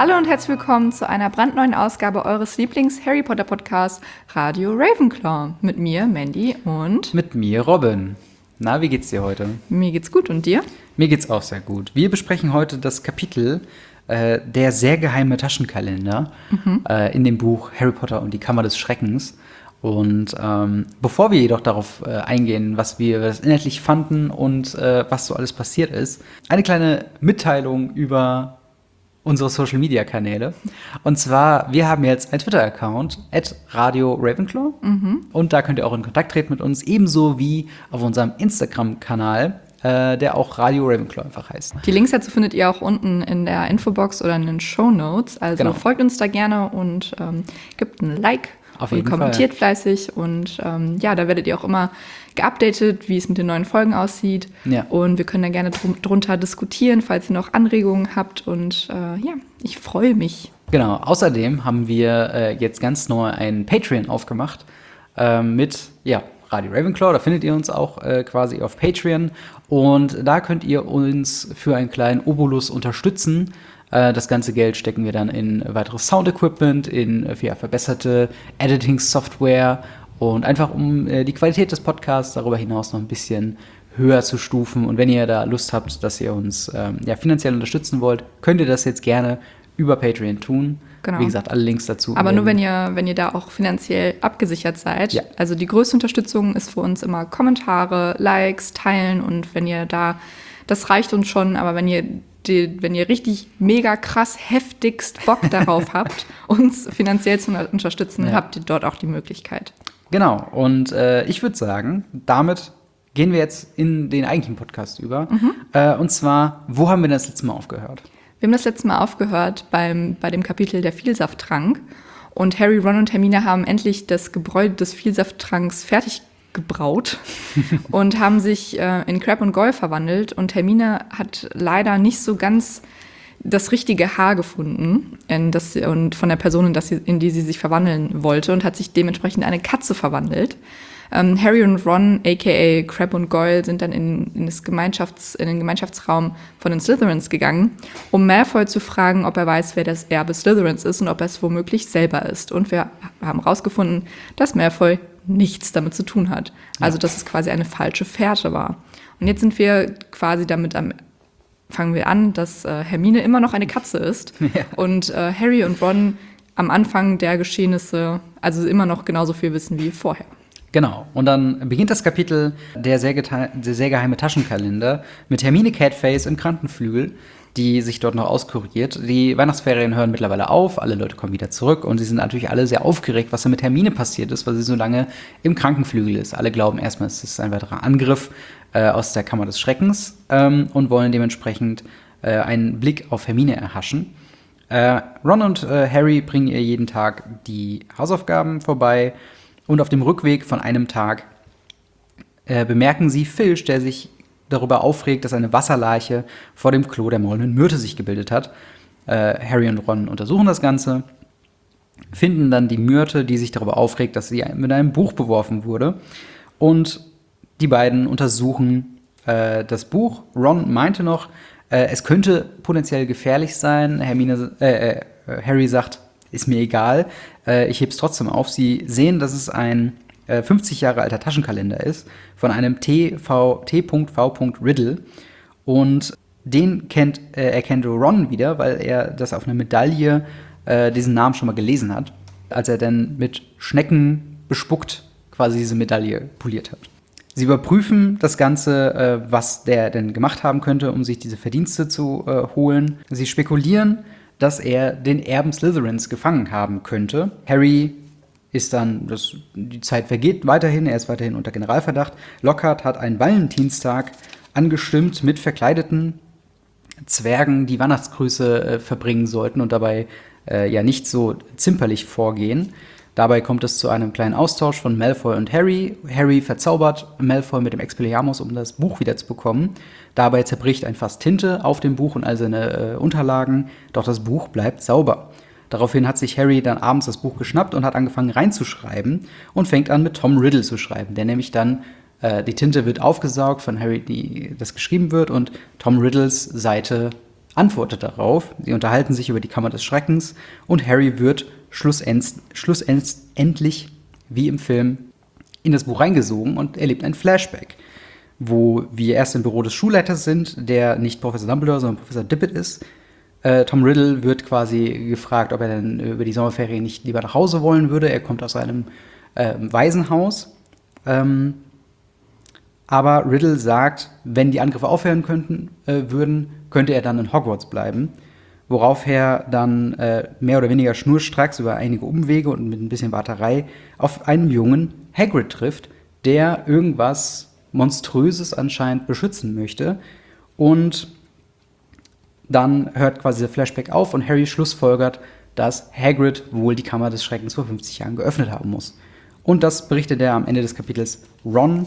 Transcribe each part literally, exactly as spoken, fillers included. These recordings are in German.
Hallo und herzlich willkommen zu einer brandneuen Ausgabe eures Lieblings-Harry Potter-Podcasts Radio Ravenclaw. Mit mir, Mandy, und mit mir, Robin. Na, wie geht's dir heute? Mir geht's gut, und dir? Mir geht's auch sehr gut. Wir besprechen heute das Kapitel äh, Der sehr geheime Taschenkalender mhm. äh, in dem Buch Harry Potter und die Kammer des Schreckens. Und ähm, bevor wir jedoch darauf äh, eingehen, was wir das inhaltlich fanden und äh, was so alles passiert ist, eine kleine Mitteilung über unsere Social-Media-Kanäle. Und zwar, wir haben jetzt einen Twitter-Account, at Radio Ravenclaw. Mhm. Und da könnt ihr auch in Kontakt treten mit uns, ebenso wie auf unserem Instagram-Kanal, äh, der auch Radio Ravenclaw einfach heißt. Die Links dazu findet ihr auch unten in der Infobox oder in den Shownotes. Also genau. Folgt uns da gerne und ähm, gebt ein Like. Auf jeden und kommentiert Fall. fleißig und ähm, ja, da werdet ihr auch immer geupdatet, wie es mit den neuen Folgen aussieht. Ja. Und wir können da gerne drum, drunter diskutieren, falls ihr noch Anregungen habt. Und äh, ja, ich freue mich. Genau, außerdem haben wir äh, jetzt ganz neu ein Patreon aufgemacht äh, mit ja, Radio Ravenclaw. Da findet ihr uns auch äh, quasi auf Patreon. Und da könnt ihr uns für einen kleinen Obolus unterstützen. Das ganze Geld stecken wir dann in weiteres Sound-Equipment, in ja, verbesserte Editing-Software und einfach um äh, die Qualität des Podcasts darüber hinaus noch ein bisschen höher zu stufen. Und wenn ihr da Lust habt, dass ihr uns ähm, ja, finanziell unterstützen wollt, könnt ihr das jetzt gerne über Patreon tun. Genau. Wie gesagt, alle Links dazu. Aber nur, wenn ihr, wenn ihr da auch finanziell abgesichert seid. Ja. Also die größte Unterstützung ist für uns immer Kommentare, Likes, Teilen. Und wenn ihr da, das reicht uns schon, aber wenn ihr Die, wenn ihr richtig mega krass heftigst Bock darauf habt, uns finanziell zu unterstützen, ja. habt ihr dort auch die Möglichkeit. Genau, und äh, ich würde sagen, damit gehen wir jetzt in den eigentlichen Podcast über. Mhm. Äh, und zwar, wo haben wir das letzte Mal aufgehört? Wir haben das letzte Mal aufgehört beim, bei dem Kapitel der Vielsafttrank. Und Harry, Ron und Hermine haben endlich das Gebräu des Vielsaftttranks fertig gebraut und haben sich äh, in Crabbe und Goyle verwandelt. Und Hermine hat leider nicht so ganz das richtige Haar gefunden in das, und von der Person, in, das sie, in die sie sich verwandeln wollte, und hat sich dementsprechend in eine Katze verwandelt. Ähm, Harry und Ron, aka Crabbe und Goyle, sind dann in, in, das Gemeinschafts-, in den Gemeinschaftsraum von den Slytherins gegangen, um Malfoy zu fragen, ob er weiß, wer das Erbe Slytherins ist und ob er es womöglich selber ist. Und wir haben herausgefunden, dass Malfoy nichts damit zu tun hat. Also, dass es quasi eine falsche Fährte war. Und jetzt sind wir quasi damit am, fangen wir an, dass äh, Hermine immer noch eine Katze ist ja. und äh, Harry und Ron am Anfang der Geschehnisse also immer noch genauso viel wissen wie vorher. Genau, und dann beginnt das Kapitel der sehr, gete- der sehr geheime Taschenkalender mit Hermine Catface im Krankenflügel, die sich dort noch auskuriert. Die Weihnachtsferien hören mittlerweile auf, alle Leute kommen wieder zurück und sie sind natürlich alle sehr aufgeregt, was da mit Hermine passiert ist, weil sie so lange im Krankenflügel ist. Alle glauben erstmal, es ist ein weiterer Angriff äh, aus der Kammer des Schreckens ähm, und wollen dementsprechend äh, einen Blick auf Hermine erhaschen. Äh, Ron und äh, Harry bringen ihr jeden Tag die Hausaufgaben vorbei und auf dem Rückweg von einem Tag äh, bemerken sie Filch, der sich darüber aufregt, dass eine Wasserleiche vor dem Klo der maulenden Myrte sich gebildet hat. Äh, Harry und Ron untersuchen das Ganze, finden dann die Myrte, die sich darüber aufregt, dass sie mit einem Buch beworfen wurde. Und die beiden untersuchen äh, das Buch. Ron meinte noch, äh, es könnte potenziell gefährlich sein. Hermine, äh, äh, Harry sagt, ist mir egal, äh, ich heb's trotzdem auf. Sie sehen, dass es ein fünfzig Jahre alter Taschenkalender ist, von einem T V Riddle. Und den kennt, äh, erkennt Ron wieder, weil er das auf einer Medaille äh, diesen Namen schon mal gelesen hat, als er dann mit Schnecken bespuckt quasi diese Medaille poliert hat. Sie überprüfen das Ganze, äh, was der denn gemacht haben könnte, um sich diese Verdienste zu äh, holen. Sie spekulieren, dass er den Erben Slytherins gefangen haben könnte. Harry ist dann, das, die Zeit vergeht weiterhin, er ist weiterhin unter Generalverdacht. Lockhart hat einen Valentinstag angestimmt mit verkleideten Zwergen, die Weihnachtsgrüße äh, verbringen sollten und dabei äh, ja nicht so zimperlich vorgehen. Dabei kommt es zu einem kleinen Austausch von Malfoy und Harry. Harry verzaubert Malfoy mit dem Expelliarmus, um das Buch wieder zu bekommen. Dabei zerbricht ein Fass Tinte auf dem Buch und all seine äh, Unterlagen, doch das Buch bleibt sauber. Daraufhin hat sich Harry dann abends das Buch geschnappt und hat angefangen reinzuschreiben und fängt an mit Tom Riddle zu schreiben, der nämlich dann, äh, die Tinte wird aufgesaugt von Harry, die das geschrieben wird, und Tom Riddles Seite antwortet darauf. Sie unterhalten sich über die Kammer des Schreckens und Harry wird schlussendlich, schlussendlich wie im Film, in das Buch reingesogen und erlebt ein Flashback, wo wir erst im Büro des Schulleiters sind, der nicht Professor Dumbledore, sondern Professor Dippet ist. Äh, Tom Riddle wird quasi gefragt, ob er denn über die Sommerferien nicht lieber nach Hause wollen würde. Er kommt aus einem äh, Waisenhaus. Ähm, aber Riddle sagt, wenn die Angriffe aufhören könnten, äh, würden, könnte er dann in Hogwarts bleiben. Worauf er dann äh, mehr oder weniger schnurstracks über einige Umwege und mit ein bisschen Warterei auf einen jungen Hagrid trifft, der irgendwas Monströses anscheinend beschützen möchte. Und dann hört quasi der Flashback auf und Harry schlussfolgert, dass Hagrid wohl die Kammer des Schreckens vor fünfzig Jahren geöffnet haben muss. Und das berichtet er am Ende des Kapitels Ron.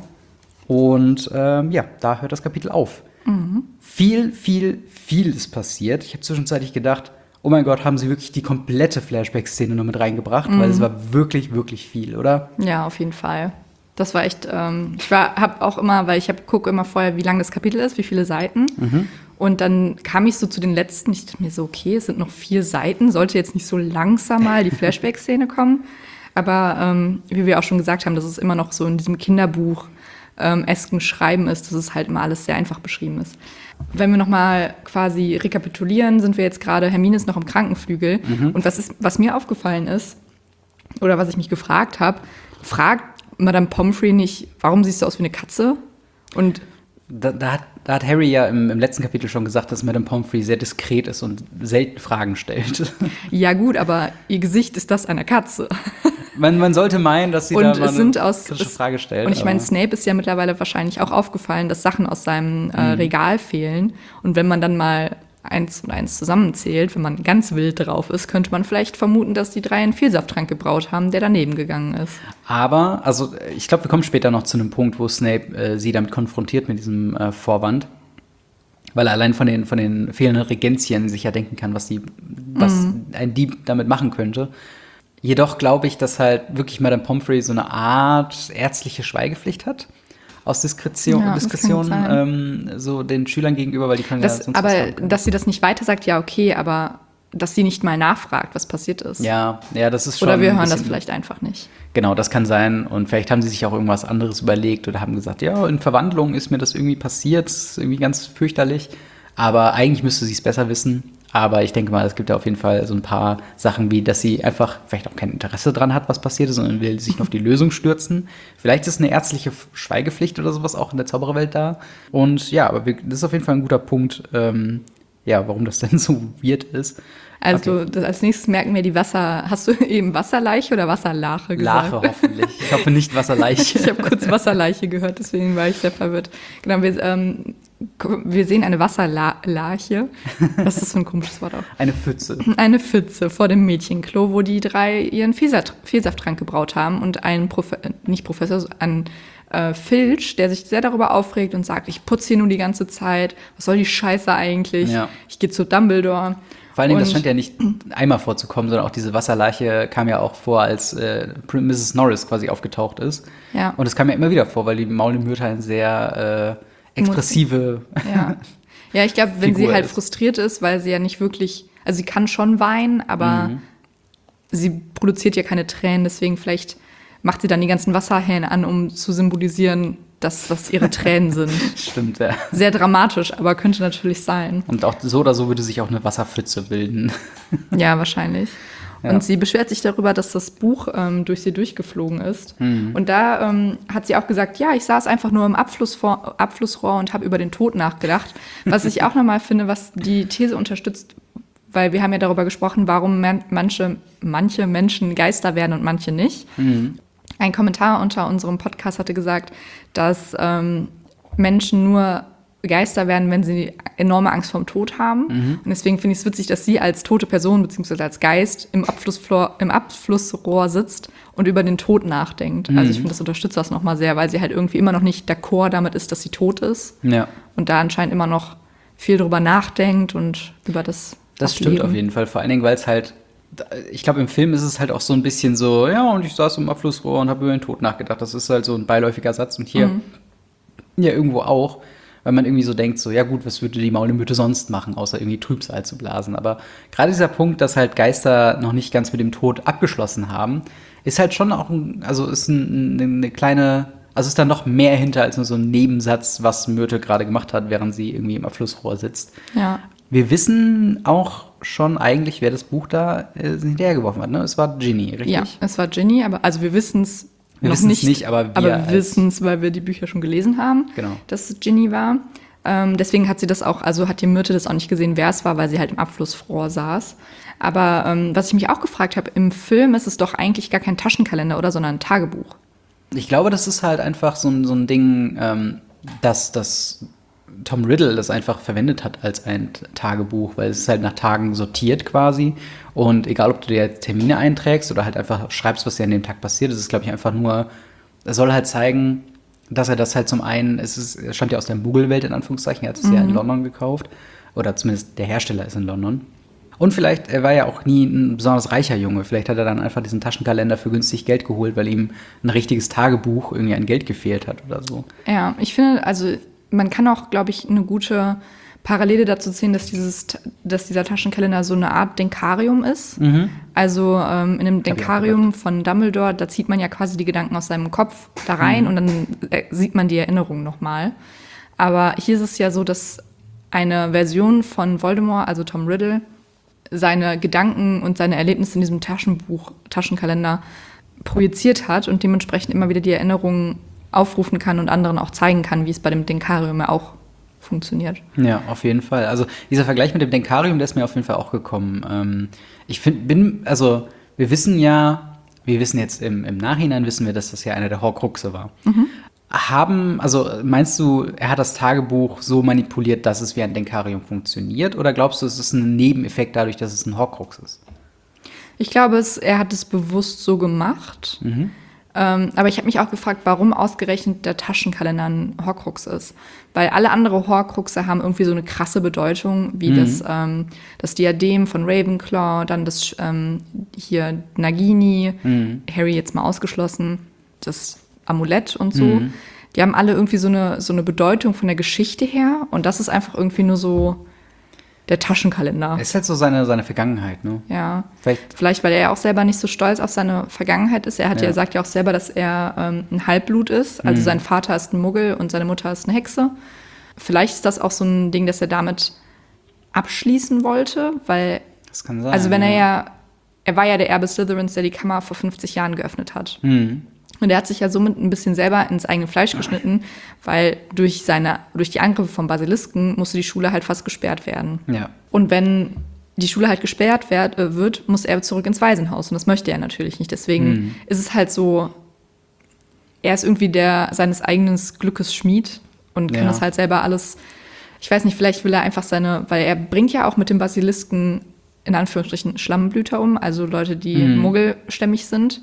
Und ähm, ja, da hört das Kapitel auf. Mhm. Viel, viel, viel ist passiert. Ich habe zwischenzeitlich gedacht, oh mein Gott, haben sie wirklich die komplette Flashback-Szene nur mit reingebracht? Mhm. Weil es war wirklich, wirklich viel, oder? Ja, auf jeden Fall. Das war echt, ähm, ich war, habe auch immer, weil ich gucke immer vorher, wie lang das Kapitel ist, wie viele Seiten. Mhm. Und dann kam ich so zu den letzten, ich dachte mir so, okay, es sind noch vier Seiten, sollte jetzt nicht so langsam mal die Flashback-Szene kommen. Aber ähm, wie wir auch schon gesagt haben, dass es immer noch so in diesem Kinderbuch ähm, esken Schreiben ist, dass es halt immer alles sehr einfach beschrieben ist. Wenn wir nochmal quasi rekapitulieren, sind wir jetzt gerade, Hermine ist noch im Krankenflügel. Mhm. Und was, ist, was mir aufgefallen ist, oder was ich mich gefragt habe, fragt Madame Pomfrey nicht, warum siehst du aus wie eine Katze? Und da, da, hat, da hat Harry ja im, im letzten Kapitel schon gesagt, dass Madame Pomfrey sehr diskret ist und selten Fragen stellt. Ja gut, aber ihr Gesicht ist das einer Katze. Man, man sollte meinen, dass sie und da mal es sind eine aus, kritische es, Frage stellt. Und ich meine, Snape ist ja mittlerweile wahrscheinlich auch aufgefallen, dass Sachen aus seinem äh, Regal fehlen. Und wenn man dann mal eins und eins zusammenzählt, wenn man ganz wild drauf ist, könnte man vielleicht vermuten, dass die drei einen Vielsafttrank gebraut haben, der daneben gegangen ist. Aber, also ich glaube, wir kommen später noch zu einem Punkt, wo Snape äh, sie damit konfrontiert mit diesem äh, Vorwand. Weil er allein von den, von den fehlenden Regenzien sich ja denken kann, was, die, was mhm. ein Dieb damit machen könnte. Jedoch glaube ich, dass halt wirklich Madame Pomfrey so eine Art ärztliche Schweigepflicht hat. Aus Diskretion, ja, Diskretion ähm, so den Schülern gegenüber, weil die können das, ja sonst aber was haben. Dass sie das nicht weiter sagt, ja okay, aber dass sie nicht mal nachfragt, was passiert ist. Ja, ja, das ist schon. Oder wir hören das vielleicht einfach nicht. Genau, das kann sein. Und vielleicht haben sie sich auch irgendwas anderes überlegt oder haben gesagt, ja, in Verwandlung ist mir das irgendwie passiert, ist irgendwie ganz fürchterlich. Aber eigentlich müsste sie es besser wissen. Aber ich denke mal, es gibt ja auf jeden Fall so ein paar Sachen, wie dass sie einfach vielleicht auch kein Interesse dran hat, was passiert ist, sondern will sich nur auf die Lösung stürzen. Vielleicht ist eine ärztliche Schweigepflicht oder sowas auch in der Zaubererwelt da. Und ja, aber wir, das ist auf jeden Fall ein guter Punkt, ähm, ja, warum das denn so weird ist. Also okay. das, als nächstes merken wir die Wasser. Hast du eben Wasserleiche oder Wasserlache gesagt? Lache hoffentlich. Ich hoffe nicht Wasserleiche. Ich habe kurz Wasserleiche gehört, deswegen war ich sehr verwirrt. Genau, wir, ähm, wir sehen eine Wasserlarche. Was ist das für ein komisches Wort auch? Eine Pfütze. Eine Pfütze vor dem Mädchenklo, wo die drei ihren Vielsafttrank gebraut haben und ein Profe- nicht Professor, ein äh, Filch, der sich sehr darüber aufregt und sagt, ich putze hier nur die ganze Zeit. Was soll die Scheiße eigentlich? Ja. Ich gehe zu Dumbledore. Vor allen Dingen, das scheint ja nicht einmal vorzukommen, sondern auch diese Wasserleiche kam ja auch vor, als äh, Misses Norris quasi aufgetaucht ist. Ja. Und es kam ja immer wieder vor, weil die Maulmyrte eine sehr äh, expressive ja. ja, ich glaube, wenn Figur sie halt ist. frustriert ist, weil sie ja nicht wirklich, also sie kann schon weinen, aber Mhm. sie produziert ja keine Tränen, deswegen vielleicht macht sie dann die ganzen Wasserhähne an, um zu symbolisieren, dass das ihre Tränen sind. Stimmt, ja. Sehr dramatisch, aber könnte natürlich sein. Und auch so oder so würde sich auch eine Wasserpfütze bilden. Ja, wahrscheinlich. Ja. Und sie beschwert sich darüber, dass das Buch ähm, durch sie durchgeflogen ist. Mhm. Und da ähm, hat sie auch gesagt, ja, ich saß einfach nur im Abflussrohr, Abflussrohr und habe über den Tod nachgedacht. Was ich auch nochmal finde, was die These unterstützt, weil wir haben ja darüber gesprochen, warum man, manche, manche Menschen Geister werden und manche nicht. Mhm. Ein Kommentar unter unserem Podcast hatte gesagt, dass ähm, Menschen nur Geister werden, wenn sie enorme Angst vorm Tod haben. Mhm. Und deswegen finde ich es witzig, dass sie als tote Person bzw. als Geist im, Abflussflor, im Abflussrohr sitzt und über den Tod nachdenkt. Mhm. Also ich finde, das unterstützt das nochmal sehr, weil sie halt irgendwie immer noch nicht d'accord damit ist, dass sie tot ist. Ja. Und da anscheinend immer noch viel drüber nachdenkt und über das Das Ableben. stimmt auf jeden Fall. Vor allen Dingen, weil es halt, ich glaube, im Film ist es halt auch so ein bisschen so, ja, und ich saß im Abflussrohr und habe über den Tod nachgedacht. Das ist halt so ein beiläufiger Satz. Und hier, Mhm. ja, irgendwo auch. weil man irgendwie so denkt, so, ja gut, was würde die Maulemütte sonst machen, außer irgendwie Trübsal zu blasen. Aber gerade dieser Punkt, dass halt Geister noch nicht ganz mit dem Tod abgeschlossen haben, ist halt schon auch, ein, also ist ein, eine kleine, also ist da noch mehr hinter als nur so ein Nebensatz, was Myrte gerade gemacht hat, während sie irgendwie im Abflussrohr sitzt. Ja. Wir wissen auch schon eigentlich, wer das Buch da äh, hinterhergeworfen hat, ne? Es war Ginny, richtig? Ja, es war Ginny, aber also wir wissen es Wir noch wissen's nicht, nicht, aber wir aber als- wir wissen es, weil wir die Bücher schon gelesen haben, Genau. dass es Ginny war. Ähm, deswegen hat sie das auch, also hat die Myrte das auch nicht gesehen, wer es war, weil sie halt im Abflussrohr saß. Aber ähm, was ich mich auch gefragt habe, im Film ist es doch eigentlich gar kein Taschenkalender, oder, sondern ein Tagebuch. Ich glaube, das ist halt einfach so ein, so ein Ding, ähm, dass das Tom Riddle das einfach verwendet hat als ein T- Tagebuch, weil es ist halt nach Tagen sortiert quasi. Und egal, ob du dir jetzt Termine einträgst oder halt einfach schreibst, was dir an dem Tag passiert, das ist, glaube ich, einfach nur, es soll halt zeigen, dass er das halt zum einen, es ist, es stammt ja aus der Muggelwelt in Anführungszeichen, er hat es ja in London gekauft. Oder zumindest der Hersteller ist in London. Und vielleicht, er war ja auch nie ein besonders reicher Junge. Vielleicht hat er dann einfach diesen Taschenkalender für günstig Geld geholt, weil ihm ein richtiges Tagebuch irgendwie an Geld gefehlt hat oder so. Ja, ich finde, also man kann auch, glaube ich, eine gute Parallele dazu ziehen, dass, dieses, dass dieser Taschenkalender so eine Art Denkarium ist. Also ähm, in dem ich auch Denkarium von Dumbledore, da zieht man ja quasi die Gedanken aus seinem Kopf da rein und dann äh, sieht man die Erinnerungen nochmal. Aber hier ist es ja so, dass eine Version von Voldemort, also Tom Riddle, seine Gedanken und seine Erlebnisse in diesem Taschenbuch, Taschenkalender projiziert hat und dementsprechend immer wieder die Erinnerungen aufrufen kann und anderen auch zeigen kann, wie es bei dem Denkarium ja auch funktioniert. Ja, auf jeden Fall. Also dieser Vergleich mit dem Denkarium, der ist mir auf jeden Fall auch gekommen. Ähm, ich find, bin, also wir wissen ja, wir wissen jetzt im, im Nachhinein, wissen wir, dass das ja einer der Horcruxe war. Haben, also meinst du, er hat das Tagebuch so manipuliert, dass es wie ein Denkarium funktioniert? Oder glaubst du, es ist ein Nebeneffekt dadurch, dass es ein Horcrux ist? Ich glaube, es, er hat es bewusst so gemacht. Mhm. Ähm, aber ich habe mich auch gefragt, warum ausgerechnet der Taschenkalender ein Horcrux ist. Weil alle andere Horcruxe haben irgendwie so eine krasse Bedeutung, wie Mhm. das, ähm, das Diadem von Ravenclaw, dann das ähm, hier Nagini, Mhm. Harry jetzt mal ausgeschlossen, das Amulett und so. Mhm. Die haben alle irgendwie so eine, so eine Bedeutung von der Geschichte her. Und das ist einfach irgendwie nur so der Taschenkalender. Es ist halt so seine, seine Vergangenheit, ne? Ja. Vielleicht, Vielleicht, weil er ja auch selber nicht so stolz auf seine Vergangenheit ist. Er hat ja, Ja. sagt ja auch selber, dass er ähm, ein Halbblut ist. Also Mhm. sein Vater ist ein Muggel und seine Mutter ist eine Hexe. Vielleicht ist das auch so ein Ding, dass er damit abschließen wollte, weil, das kann sein. also wenn er ja, er war ja der Erbe Slytherins, der die Kammer vor fünfzig Jahren geöffnet hat. Mhm. Und er hat sich ja somit ein bisschen selber ins eigene Fleisch geschnitten, weil durch seine, durch die Angriffe vom Basilisken musste die Schule halt fast gesperrt werden. Ja. Und wenn die Schule halt gesperrt werd, äh, wird, muss er zurück ins Waisenhaus. Und das möchte er natürlich nicht. Deswegen Mhm. ist es halt so, er ist irgendwie der seines eigenen Glückes Schmied und kann Ja. das halt selber alles, ich weiß nicht, vielleicht will er einfach seine, weil er bringt ja auch mit dem Basilisken in Anführungsstrichen Schlammblüter um, also Leute, die Mhm. muggelstämmig sind.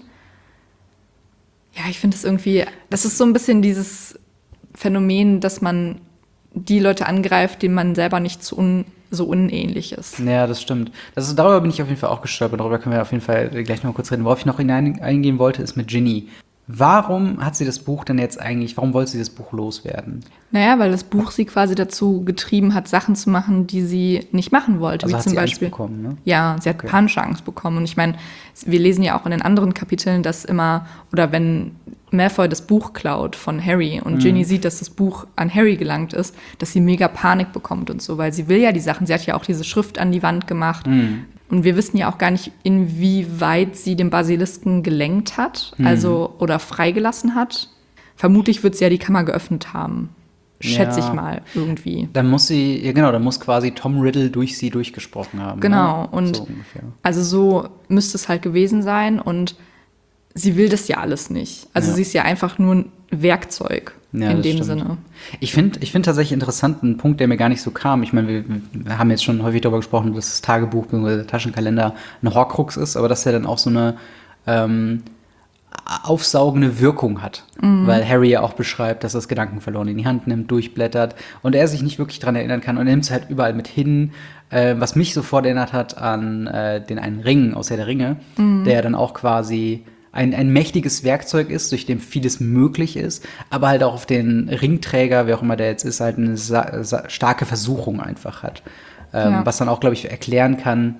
Ja, ich finde es irgendwie, das ist so ein bisschen dieses Phänomen, dass man die Leute angreift, denen man selber nicht so, un, so unähnlich ist. Ja, das stimmt. Das ist, darüber bin ich auf jeden Fall auch gestolpert. Darüber können wir auf jeden Fall gleich noch mal kurz reden. Worauf ich noch hinein, eingehen wollte, ist mit Ginny. Warum hat sie das Buch denn jetzt eigentlich, warum wollte sie das Buch loswerden? Naja, weil das Buch sie quasi dazu getrieben hat, Sachen zu machen, die sie nicht machen wollte. Also wie hat zum sie Angst Beispiel. bekommen, ne? Ja, sie hat Okay. panische Angst bekommen. Und ich meine, wir lesen ja auch in den anderen Kapiteln, dass immer, oder wenn Malfoy das Buch klaut von Harry und Mhm. Ginny sieht, dass das Buch an Harry gelangt ist, dass sie mega Panik bekommt und so, weil sie will ja die Sachen, sie hat ja auch diese Schrift an die Wand gemacht. Mhm. Und wir wissen ja auch gar nicht, inwieweit sie den Basilisken gelenkt hat, Mhm. also oder freigelassen hat. Vermutlich wird sie ja die Kammer geöffnet haben. Schätze Ja. ich mal irgendwie. Dann muss sie, ja genau, dann muss quasi Tom Riddle durch sie durchgesprochen haben. Genau, ne? und so ungefähr. Also so müsste es halt gewesen sein und sie will das ja alles nicht. Also Ja. sie ist ja einfach nur ein Werkzeug Ja, in das dem stimmt. Sinne. Ich finde ich find tatsächlich interessant, einen Punkt, der mir gar nicht so kam. Ich meine, wir, wir haben jetzt schon häufig darüber gesprochen, dass das Tagebuch bzw. der Taschenkalender ein Horcrux ist, aber dass er dann auch so eine ähm, aufsaugende Wirkung hat. Weil Harry ja auch beschreibt, dass er das Gedanken verloren in die Hand nimmt, durchblättert und er sich nicht wirklich dran erinnern kann und er nimmt es halt überall mit hin, äh, was mich sofort erinnert hat an äh, den einen Ring aus Herr der Ringe, der dann auch quasi ein, ein mächtiges Werkzeug ist, durch dem vieles möglich ist, aber halt auch auf den Ringträger, wer auch immer der jetzt ist, halt eine sa- sa- starke Versuchung einfach hat. Ähm, Ja. Was dann auch, glaube ich, erklären kann,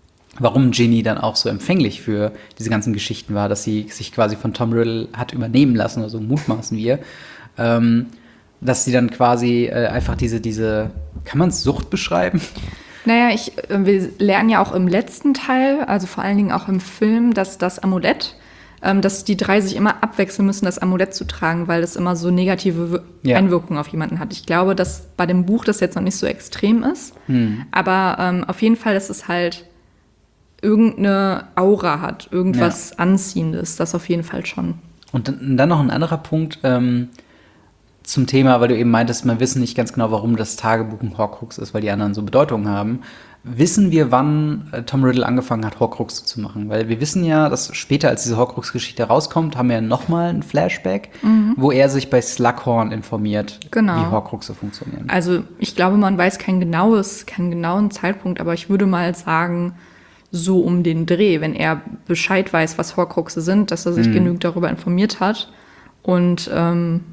warum Ginny dann auch so empfänglich für diese ganzen Geschichten war, dass sie sich quasi von Tom Riddle hat übernehmen lassen, oder so mutmaßen wir. Ähm, dass sie dann quasi äh, einfach diese, diese, kann man es Sucht beschreiben? Naja, ich, äh, wir lernen ja auch im letzten Teil, also vor allen Dingen auch im Film, dass das Amulett, ähm, dass die drei sich immer abwechseln müssen, das Amulett zu tragen, weil das immer so negative Wir- Ja. Einwirkungen auf jemanden hat. Ich glaube, dass bei dem Buch das jetzt noch nicht so extrem ist, Hm. aber ähm, auf jeden Fall, dass es halt irgendeine Aura hat, irgendwas Anziehendes, das auf jeden Fall schon. Und dann, dann noch ein anderer Punkt ähm, zum Thema, weil du eben meintest, man wissen nicht ganz genau, warum das Tagebuch ein Horcrux ist, weil die anderen so Bedeutung haben. Wissen wir, wann äh, Tom Riddle angefangen hat, Horcruxe zu machen? Weil wir wissen ja, dass später, als diese Horcrux-Geschichte rauskommt, haben wir ja nochmal ein Flashback, wo er sich bei Slughorn informiert, Genau. wie Horcruxe funktionieren. Also ich glaube, man weiß kein genaues, keinen genauen Zeitpunkt, aber ich würde mal sagen, so um den Dreh, wenn er Bescheid weiß, was Horcruxe sind, dass er sich genügend darüber informiert hat. Und ähm,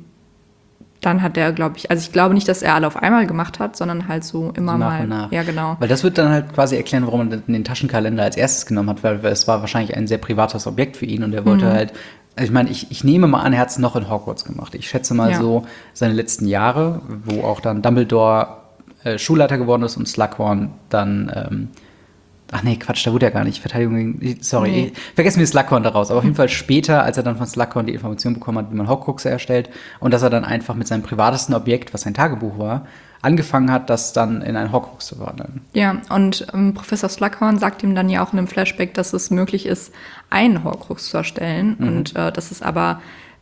dann hat er, glaube ich, also ich glaube nicht, dass er alle auf einmal gemacht hat, sondern halt so immer So nach mal. und nach. Ja, genau. Weil das wird dann halt quasi erklären, warum er den Taschenkalender als erstes genommen hat, weil es war wahrscheinlich ein sehr privates Objekt für ihn und er wollte halt, also ich meine, ich, ich nehme mal an, er hat es noch in Hogwarts gemacht. Ich schätze mal Ja. so seine letzten Jahre, wo auch dann Dumbledore äh, Schulleiter geworden ist und Slughorn dann, ähm, ach nee, Quatsch, da wurde er gar nicht, Verteidigung gegen, sorry, Nee. ich, vergessen wir Slughorn daraus, aber auf jeden Fall später, als er dann von Slughorn die Information bekommen hat, wie man Horcruxe erstellt und dass er dann einfach mit seinem privatesten Objekt, was sein Tagebuch war, angefangen hat, das dann in ein Horcrux zu verwandeln. Ja, und ähm, Professor Slughorn sagt ihm dann ja auch in einem Flashback, dass es möglich ist, einen Horcrux zu erstellen und äh, dass es aber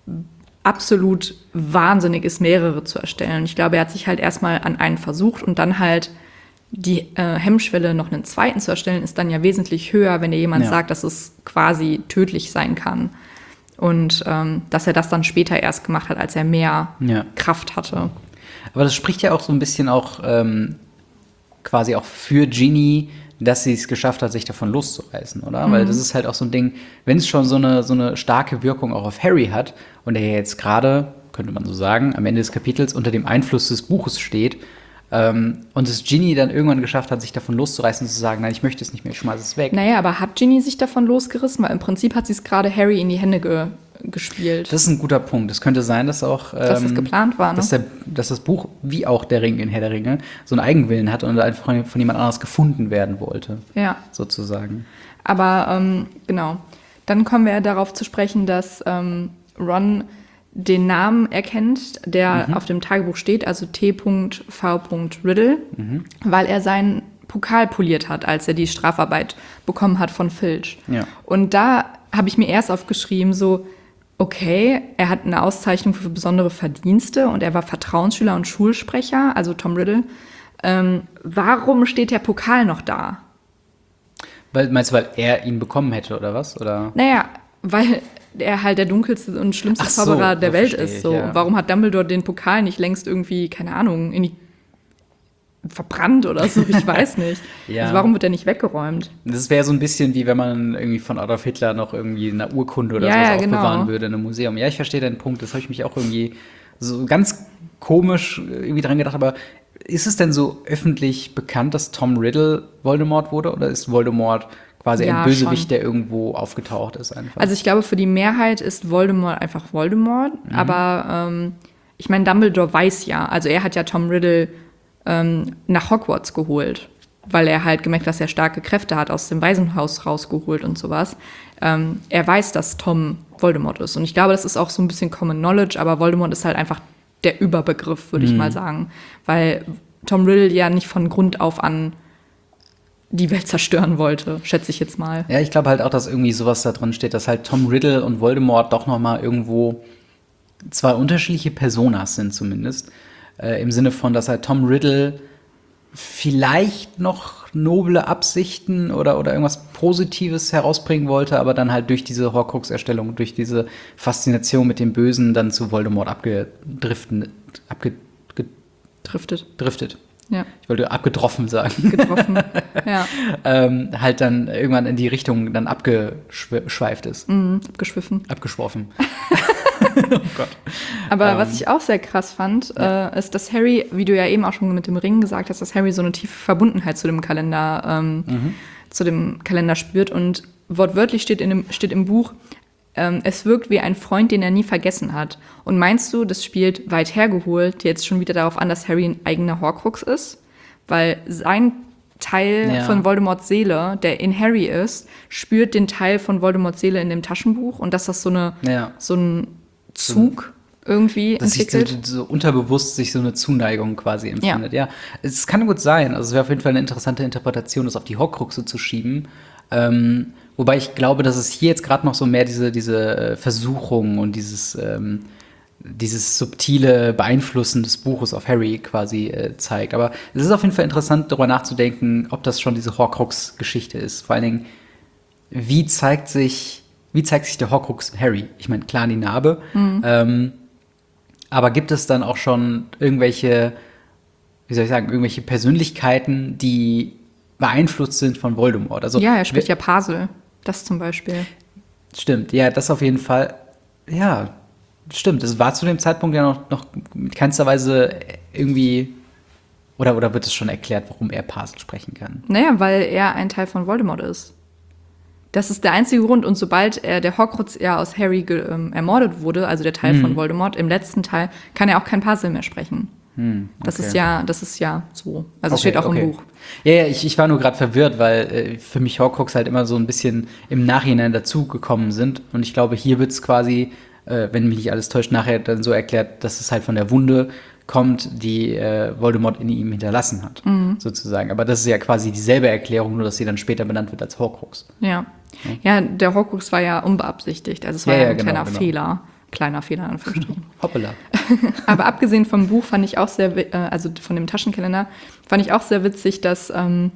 absolut wahnsinnig ist, mehrere zu erstellen. Und ich glaube, er hat sich halt erstmal an einen versucht und dann halt die äh, Hemmschwelle, noch einen zweiten zu erstellen, ist dann ja wesentlich höher, wenn dir jemand Ja. sagt, dass es quasi tödlich sein kann. Und ähm, dass er das dann später erst gemacht hat, als er mehr Ja. Kraft hatte. Aber das spricht ja auch so ein bisschen auch ähm, quasi auch für Ginny, dass sie es geschafft hat, sich davon loszureißen, oder? Weil das ist halt auch so ein Ding, wenn es schon so eine, so eine starke Wirkung auch auf Harry hat und er ja jetzt gerade, könnte man so sagen, am Ende des Kapitels unter dem Einfluss des Buches steht ähm, und es Ginny dann irgendwann geschafft hat, sich davon loszureißen und zu sagen, nein, ich möchte es nicht mehr, ich schmeiße es weg. Naja, aber hat Ginny sich davon losgerissen? Weil im Prinzip hat sie es gerade Harry in die Hände ge gespielt. Das ist ein guter Punkt. Es könnte sein, dass auch ähm, Dass das geplant war, ne? dass, der, dass das Buch, wie auch der Ring in Herr der Ringe, so einen Eigenwillen hat und einfach von, von jemand anderes gefunden werden wollte, Ja, sozusagen. aber ähm, genau. Dann kommen wir ja darauf zu sprechen, dass ähm, Ron den Namen erkennt, der auf dem Tagebuch steht, also T V Riddle, weil er seinen Pokal poliert hat, als er die Strafarbeit bekommen hat von Filch. Ja. Und da habe ich mir erst aufgeschrieben, so, okay, er hat eine Auszeichnung für besondere Verdienste und er war Vertrauensschüler und Schulsprecher, also Tom Riddle. Ähm, warum steht der Pokal noch da? Weil, meinst du, weil er ihn bekommen hätte, oder was? Oder? Naja, weil er halt der dunkelste und schlimmste Ach so, Zauberer der so Welt verstehe ist. ich, So. ja. Warum hat Dumbledore den Pokal nicht längst irgendwie, keine Ahnung, in die verbrannt oder so? Ich weiß nicht. Ja. Also warum wird er nicht weggeräumt? Das wäre so ein bisschen wie wenn man irgendwie von Adolf Hitler noch irgendwie eine Urkunde oder Ja, sowas ja, genau. aufbewahren würde in einem Museum. Ja, ich verstehe deinen Punkt. Das habe ich mich auch irgendwie so ganz komisch irgendwie dran gedacht. Aber ist es denn so öffentlich bekannt, dass Tom Riddle Voldemort wurde? Oder ist Voldemort quasi Ja, ein Bösewicht, schon. der irgendwo aufgetaucht ist einfach? Also ich glaube, für die Mehrheit ist Voldemort einfach Voldemort. Aber ähm, ich meine, Dumbledore weiß ja, also er hat ja Tom Riddle ähm, nach Hogwarts geholt, weil er halt gemerkt, dass er starke Kräfte hat, aus dem Waisenhaus rausgeholt und sowas. Ähm, er weiß, dass Tom Voldemort ist. Und ich glaube, das ist auch so ein bisschen Common Knowledge, aber Voldemort ist halt einfach der Überbegriff, würde ich mal sagen. Weil Tom Riddle ja nicht von Grund auf an die Welt zerstören wollte, schätze ich jetzt mal. Ja, ich glaube halt auch, dass irgendwie sowas da drin steht, dass halt Tom Riddle und Voldemort doch noch mal irgendwo zwei unterschiedliche Personas sind zumindest. Äh, Im Sinne von, dass halt Tom Riddle vielleicht noch noble Absichten oder, oder irgendwas Positives herausbringen wollte, aber dann halt durch diese Horcrux-Erstellung, durch diese Faszination mit dem Bösen dann zu Voldemort abgedriften, abgedriftet. Driftet. Ja. Ich wollte abgetroffen sagen. Getroffen, ja. ähm, halt dann irgendwann in die Richtung dann abgeschweift ist. Mhm, abgeschwiffen. Abgeschworfen. Oh Gott. Aber Ähm, was ich auch sehr krass fand, ja. äh, ist, dass Harry, wie du ja eben auch schon mit dem Ring gesagt hast, dass Harry so eine tiefe Verbundenheit zu dem Kalender, ähm, Mhm. zu dem Kalender spürt. Und wortwörtlich steht, in dem, steht im Buch, ähm, es wirkt wie ein Freund, den er nie vergessen hat. Und meinst du, das spielt weit hergeholt jetzt schon wieder darauf an, dass Harry ein eigener Horcrux ist? Weil sein Teil Ja. von Voldemorts Seele, der in Harry ist, spürt den Teil von Voldemorts Seele in dem Taschenbuch. Und dass das so, eine, Ja. so ein Zug irgendwie Dass sich entwickelt. so, so unterbewusst sich so eine Zuneigung quasi empfindet. Ja. ja, es kann gut sein. Also es wäre auf jeden Fall eine interessante Interpretation, das auf die Horcruxe zu schieben. Ähm, wobei ich glaube, dass es hier jetzt gerade noch so mehr diese, diese äh, Versuchung und dieses, ähm, dieses subtile Beeinflussen des Buches auf Harry quasi äh, zeigt. Aber es ist auf jeden Fall interessant, darüber nachzudenken, ob das schon diese Horcrux-Geschichte ist. Vor allen Dingen, wie zeigt sich, wie zeigt sich der Horcrux Harry? Ich meine, klar die Narbe. Mhm. Ähm, aber gibt es dann auch schon irgendwelche, wie soll ich sagen, irgendwelche Persönlichkeiten, die beeinflusst sind von Voldemort? Also, Ja, er spricht ja Parsel. Das zum Beispiel. Stimmt, ja, das auf jeden Fall. Ja, stimmt. Es war zu dem Zeitpunkt ja noch, noch in keinster Weise irgendwie. Oder, oder wird es schon erklärt, warum er Parsel sprechen kann? Naja, weil er ein Teil von Voldemort ist. Das ist der einzige Grund. Und sobald er, der Horcrux ja aus Harry ge, ähm, ermordet wurde, also der Teil Mhm. von Voldemort, im letzten Teil, kann er auch kein Parsel mehr sprechen. Hm, okay. Das ist ja, das ist ja so. Also es Okay, steht auch okay. im Buch. Ja, ja, ich, ich war nur gerade verwirrt, weil äh, für mich Horcrux halt immer so ein bisschen im Nachhinein dazugekommen sind. Und ich glaube, hier wird es quasi, äh, wenn mich nicht alles täuscht, nachher dann so erklärt, dass es halt von der Wunde kommt, die äh, Voldemort in ihm hinterlassen hat, Mhm. sozusagen. Aber das ist ja quasi dieselbe Erklärung, nur dass sie dann später benannt wird als Horcrux. Ja. Ja, der Horcrux war ja unbeabsichtigt. Also es war Ja, ja, ja, ein genau, kleiner genau. Fehler. Kleiner Fehler, in Anführungsstrichen. Hoppala. Aber abgesehen vom Buch fand ich auch sehr, wi- äh, also von dem Taschenkalender, fand ich auch sehr witzig, dass ähm,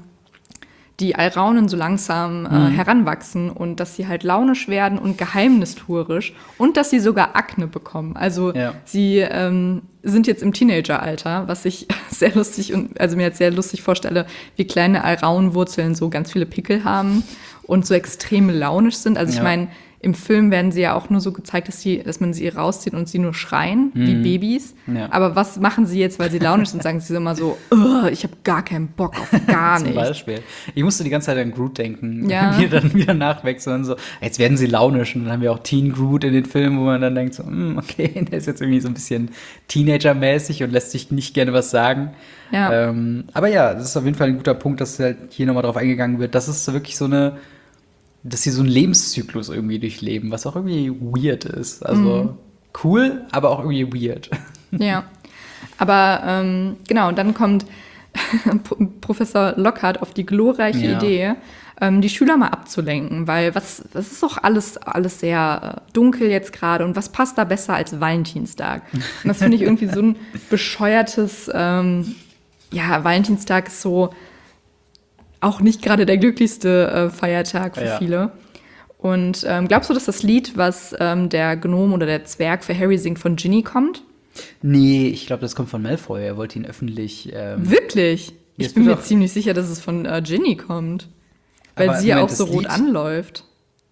die Alraunen so langsam äh, Mhm. heranwachsen und dass sie halt launisch werden und geheimnistuerisch und dass sie sogar Akne bekommen. Also Ja. sie ähm, sind jetzt im Teenageralter, was ich sehr lustig und also mir jetzt sehr lustig vorstelle, wie kleine Alraunenwurzeln so ganz viele Pickel haben und so extrem launisch sind. Also ich Ja. meine, im Film werden sie ja auch nur so gezeigt, dass, sie, dass man sie rauszieht und sie nur schreien, wie Babys. Ja. Aber was machen sie jetzt, weil sie launisch sind? Sagen sie immer so, "Ugh, ich habe gar keinen Bock auf gar Zum nichts. Beispiel. Ich musste die ganze Zeit an Groot denken, Ja. wenn wir dann wieder nachwechseln und so. Jetzt werden sie launisch und dann haben wir auch Teen Groot in den Filmen, wo man dann denkt so, hm, okay, der ist jetzt irgendwie so ein bisschen Teenager-mäßig und lässt sich nicht gerne was sagen. Ja. Ähm, aber ja, das ist auf jeden Fall ein guter Punkt, dass halt hier nochmal drauf eingegangen wird. Das ist so wirklich so eine, dass sie so einen Lebenszyklus irgendwie durchleben, was auch irgendwie weird ist. Also Mhm. cool, aber auch irgendwie weird. Ja, aber ähm, genau, und dann kommt Professor Lockhart auf die glorreiche Ja. Idee, ähm, die Schüler mal abzulenken, weil was, das ist doch alles, alles sehr äh, dunkel jetzt gerade und was passt da besser als Valentinstag? Und das finde ich irgendwie so ein bescheuertes, ähm, ja, Valentinstag ist so auch nicht gerade der glücklichste äh, Feiertag für Ja. viele. Und ähm, glaubst du, dass das Lied, was ähm, der Gnom oder der Zwerg für Harry singt, von Ginny kommt? Nee, ich glaube, das kommt von Malfoy. Er wollte ihn öffentlich. Ähm, Wirklich? Ich Jetzt bin bin mir doch- ziemlich sicher, dass es von äh, Ginny kommt. Weil Aber sie ja auch Moment, so das rot Lied- anläuft.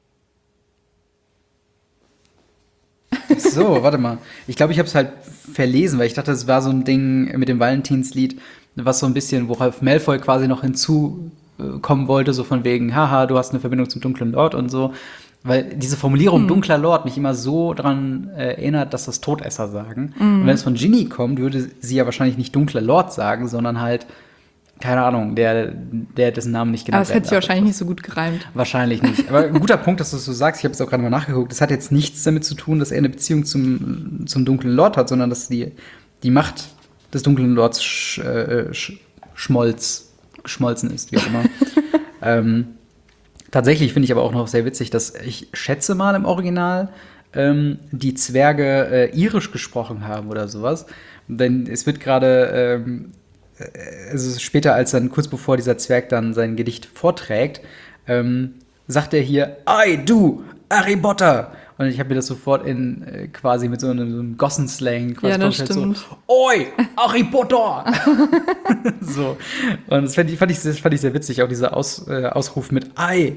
Ach so, warte mal. Ich glaube, ich habe es halt verlesen, weil ich dachte, es war so ein Ding mit dem Valentinslied, was so ein bisschen, worauf Malfoy quasi noch hinzukommen wollte, so von wegen, haha, du hast eine Verbindung zum dunklen Lord und so. Weil diese Formulierung Hm. dunkler Lord mich immer so daran äh, erinnert, dass das Todesser sagen. Hm. Und wenn es von Ginny kommt, würde sie ja wahrscheinlich nicht dunkler Lord sagen, sondern halt, keine Ahnung, der, der dessen Namen nicht genannt Aber es hätte sich werden darf. wahrscheinlich nicht so gut gereimt. Wahrscheinlich nicht. Aber ein guter Punkt, dass du es so sagst. Ich habe es auch gerade mal nachgeguckt. Das hat jetzt nichts damit zu tun, dass er eine Beziehung zum, zum dunklen Lord hat, sondern dass die, die Macht des dunklen Lords sch, äh, sch, schmolz, geschmolzen ist, wie auch immer. ähm, tatsächlich finde ich aber auch noch sehr witzig, dass ich schätze mal im Original ähm, die Zwerge äh, irisch gesprochen haben oder sowas. Denn es wird gerade ähm, also später, als dann kurz bevor dieser Zwerg dann sein Gedicht vorträgt, ähm, sagt er hier, "Ei, du, Harry Potter!" Und ich habe mir das sofort in äh, quasi mit so einem, so einem Gossen-Slang quasi Ja, das vorgestellt, stimmt. so, Oi, Harry Potter! So. Und das fand ich, fand ich, das fand ich sehr witzig, auch dieser Aus, äh, Ausruf mit Ei.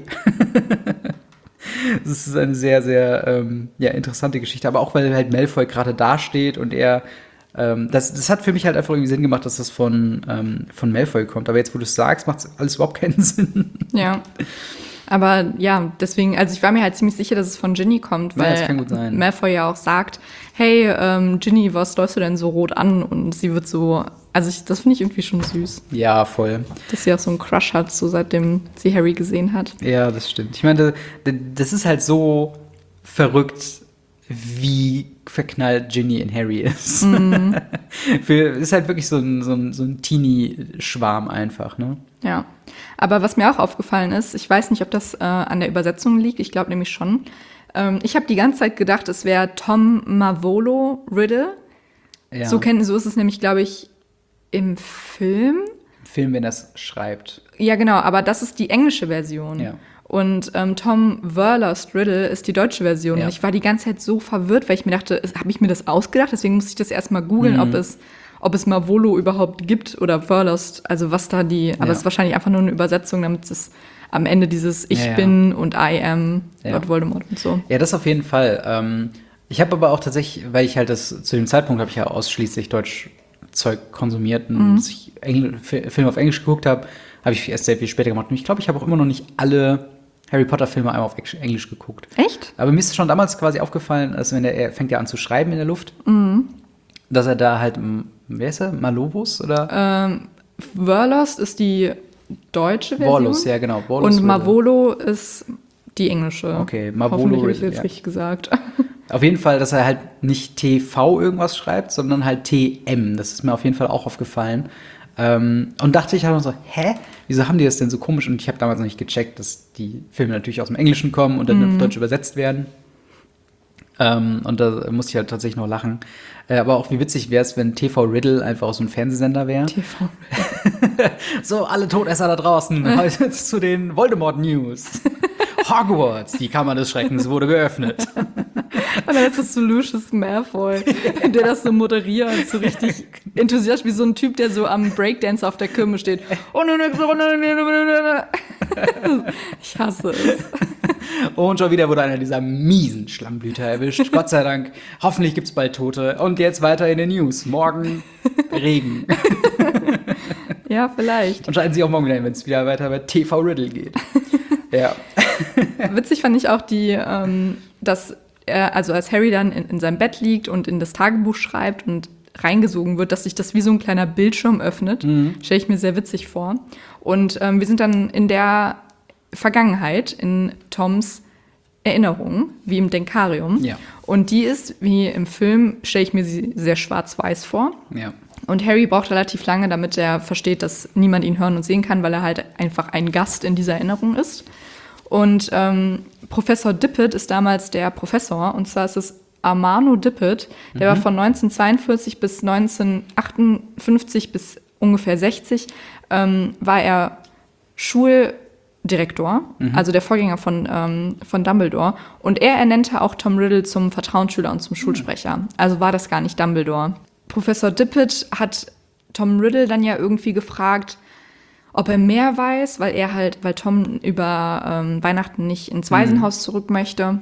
Das ist eine sehr, sehr ähm, ja, interessante Geschichte, aber auch, weil halt Malfoy gerade dasteht und er ähm, das, das hat für mich halt einfach irgendwie Sinn gemacht, dass das von, ähm, von Malfoy kommt. Aber jetzt, wo du es sagst, macht es alles überhaupt keinen Sinn. Ja. Aber ja, deswegen, also ich war mir halt ziemlich sicher, dass es von Ginny kommt, weil Ja, das kann gut sein. Malfoy ja auch sagt, hey, ähm, Ginny, was läufst du denn so rot an? Und sie wird so, also ich, das finde ich irgendwie schon süß, Ja, voll. dass sie auch so einen Crush hat, so seitdem sie Harry gesehen hat. Ja, das stimmt. Ich meine, das, das ist halt so verrückt, wie verknallt Ginny in Harry ist. Mhm. Für, ist halt wirklich so ein, so ein, so ein Teenie-Schwarm einfach, ne? Ja, aber was mir auch aufgefallen ist, ich weiß nicht, ob das äh, an der Übersetzung liegt, ich glaube nämlich schon. Ähm, ich habe die ganze Zeit gedacht, es wäre Tom Marvolo Riddle. Ja. So, kenn, so ist es nämlich, glaube ich, im Film. Im Film, wenn er es schreibt. Ja, genau, aber das ist die englische Version. Ja. Und ähm, Tom Verlost Riddle ist die deutsche Version. Ja. Und ich war die ganze Zeit so verwirrt, weil ich mir dachte, habe ich mir das ausgedacht? Deswegen musste ich das erstmal googeln, Mhm. ob es ob es Marvolo überhaupt gibt oder Verlost, also was da die, aber Ja. es ist wahrscheinlich einfach nur eine Übersetzung, damit es am Ende dieses Ich Ja, ja. bin und I am Ja. Lord Voldemort und so. Ja, das auf jeden Fall. Ähm, ich habe aber auch tatsächlich, weil ich halt das zu dem Zeitpunkt habe ich ja ausschließlich Deutsch Zeug konsumiert und Mhm. dass ich Engl Fi- Filme auf Englisch geguckt habe, habe ich erst sehr viel später gemacht. Und ich glaube, ich habe auch immer noch nicht alle Harry Potter Filme einmal auf Ex- Englisch geguckt. Echt? Aber mir ist schon damals quasi aufgefallen, dass wenn er, er fängt ja an zu schreiben in der Luft, Mhm. dass er da halt, m, wer ist er, Malovus oder? Ähm, Verlost ist die deutsche Version. Vorlus, ja genau. Vorlus Und Riddle. Marvolo ist die englische. Okay, Marvolo Hoffentlich habe ich Riddle, jetzt ja. richtig gesagt. Auf jeden Fall, dass er halt nicht T V irgendwas schreibt, sondern halt T M. Das ist mir auf jeden Fall auch aufgefallen. Ähm, und dachte ich halt so, hä? Wieso haben die das denn so komisch? Und ich habe damals noch nicht gecheckt, dass die Filme natürlich aus dem Englischen kommen und dann Mhm. auf Deutsch übersetzt werden. Ähm, und da musste ich halt tatsächlich noch lachen. Äh, aber auch wie witzig wäre es, wenn T V Riddle einfach aus so einem Fernsehsender wäre. T V. So, alle Todesser da draußen, heute zu den Voldemort-News. Hogwarts, die Kammer des Schreckens wurde geöffnet. Und dann ist das so Lucius Malfoy, der das so moderiert, so richtig enthusiastisch, wie so ein Typ, der so am Breakdance auf der Kirmes steht. Und die nächste Runde. Ich hasse es. Und schon wieder wurde einer dieser miesen Schlammblüter erwischt. Gott sei Dank. Hoffentlich gibt's bald Tote. Und jetzt weiter in den News. Morgen Regen. Ja, vielleicht. Und schalten Sie auch morgen wieder ein, wenn es wieder weiter bei T V Riddle geht. Ja. Witzig fand ich auch die, ähm, dass er, also als Harry dann in, in seinem Bett liegt und in das Tagebuch schreibt und reingesogen wird, dass sich das wie so ein kleiner Bildschirm öffnet. Mhm. Stelle ich mir sehr witzig vor. Und ähm, wir sind dann in der Vergangenheit, in Toms Erinnerung, wie im Denkarium. Ja. Und die ist, wie im Film, stelle ich mir sie sehr schwarz-weiß vor. Ja. Und Harry braucht relativ lange, damit er versteht, dass niemand ihn hören und sehen kann, weil er halt einfach ein Gast in dieser Erinnerung ist. Und ähm, Professor Dippet ist damals der Professor, und zwar ist es Armano Dippet, der war von neunzehnhundertzweiundvierzig bis neunzehnhundertachtundfünfzig bis ungefähr sechzig, ähm, war er Schuldirektor, Mhm. also der Vorgänger von, ähm, von Dumbledore. Und er ernannte auch Tom Riddle zum Vertrauensschüler und zum Schulsprecher. Also war das gar nicht Dumbledore. Professor Dippet hat Tom Riddle dann ja irgendwie gefragt, ob er mehr weiß, weil er halt, weil Tom über ähm, Weihnachten nicht ins Waisenhaus zurück möchte.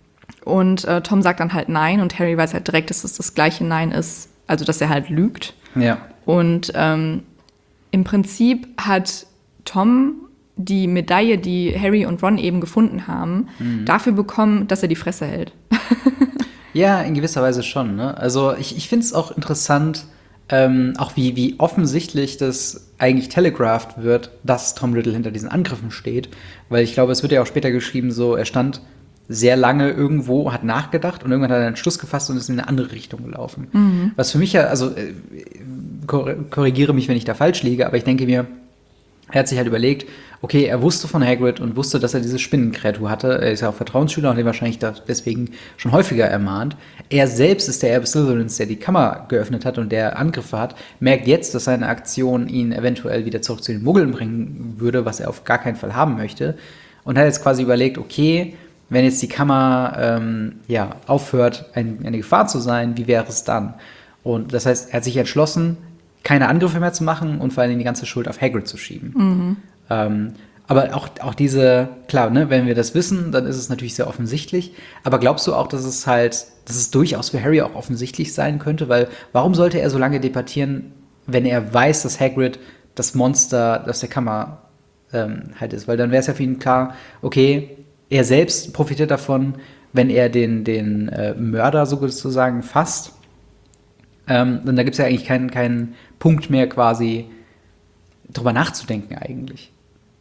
Und äh, Tom sagt dann halt nein und Harry weiß halt direkt, dass es das gleiche Nein ist, also dass er halt lügt. Ja. Und ähm, im Prinzip hat Tom die Medaille, die Harry und Ron eben gefunden haben, dafür bekommen, dass er die Fresse hält. Ja, in gewisser Weise schon. Ne? Also ich, ich finde es auch interessant, ähm, auch wie, wie offensichtlich das eigentlich telegraphed wird, dass Tom Riddle hinter diesen Angriffen steht. Weil ich glaube, es wird ja auch später geschrieben, so er stand sehr lange irgendwo, hat nachgedacht und irgendwann hat er einen Entschluss gefasst und ist in eine andere Richtung gelaufen. Mhm. Was für mich ja, also äh, kor- korrigiere mich, wenn ich da falsch liege, aber ich denke mir, er hat sich halt überlegt, okay, er wusste von Hagrid und wusste, dass er diese Spinnenkreatur hatte. Er ist ja auch Vertrauensschüler und hat ihn wahrscheinlich da deswegen schon häufiger ermahnt. Er selbst ist der Erbe Slytherins, der die Kammer geöffnet hat und der Angriffe hat, merkt jetzt, dass seine Aktion ihn eventuell wieder zurück zu den Muggeln bringen würde, was er auf gar keinen Fall haben möchte. Und hat jetzt quasi überlegt, okay, wenn jetzt die Kammer ähm, ja, aufhört, ein, eine Gefahr zu sein, wie wäre es dann? Und das heißt, er hat sich entschlossen, keine Angriffe mehr zu machen und vor allem die ganze Schuld auf Hagrid zu schieben. Mhm. Ähm, aber auch, auch diese, klar, ne, wenn wir das wissen, dann ist es natürlich sehr offensichtlich. Aber glaubst du auch, dass es halt, dass es durchaus für Harry auch offensichtlich sein könnte? Weil warum sollte er so lange debattieren, wenn er weiß, dass Hagrid das Monster aus der Kammer ähm, halt ist? Weil dann wäre es ja für ihn klar, okay, er selbst profitiert davon, wenn er den, den äh, Mörder sozusagen fasst. Ähm, und da gibt es ja eigentlich keinen, keinen Punkt mehr quasi drüber nachzudenken eigentlich.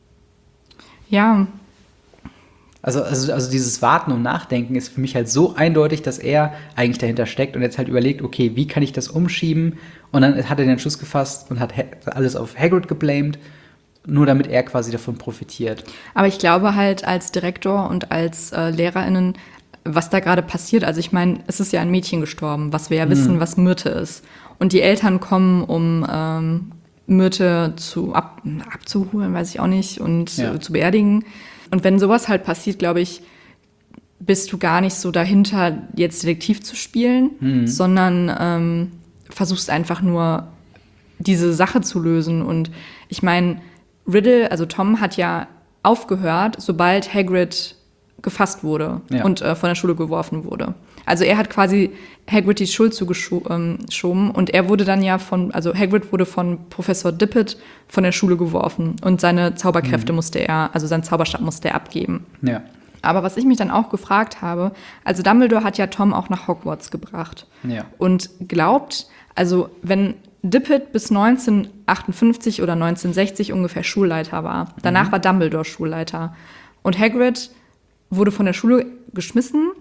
Ja. Also, also, also dieses Warten und Nachdenken ist für mich halt so eindeutig, dass er eigentlich dahinter steckt und jetzt halt überlegt, okay, wie kann ich das umschieben? Und dann hat er den Entschluss gefasst und hat ha- alles auf Hagrid geblamed, nur damit er quasi davon profitiert. Aber ich glaube halt als Direktor und als äh, LehrerInnen, was da gerade passiert, also ich meine, es ist ja ein Mädchen gestorben, was wir ja mhm. wissen, was Myrte ist. Und die Eltern kommen, um ähm, Myrte zu ab, abzuholen, weiß ich auch nicht, und ja. äh, zu beerdigen. Und wenn sowas halt passiert, glaube ich, bist du gar nicht so dahinter, jetzt Detektiv zu spielen, mhm. sondern ähm, versuchst einfach nur, diese Sache zu lösen. Und ich meine, Riddle, also Tom, hat ja aufgehört, sobald Hagrid gefasst wurde ja. und äh, von der Schule geworfen wurde. Also er hat quasi Hagrid die Schuld zugeschoben ähm, und er wurde dann ja von, also Hagrid wurde von Professor Dippet von der Schule geworfen und seine Zauberkräfte mhm. musste er, also seinen Zauberstab musste er abgeben. Ja. Aber was ich mich dann auch gefragt habe, also Dumbledore hat ja Tom auch nach Hogwarts gebracht ja. und glaubt, also wenn Dippet bis neunzehnhundertachtundfünfzig oder neunzehnhundertsechzig ungefähr Schulleiter war, danach mhm. war Dumbledore Schulleiter und Hagrid wurde von der Schule geschmissen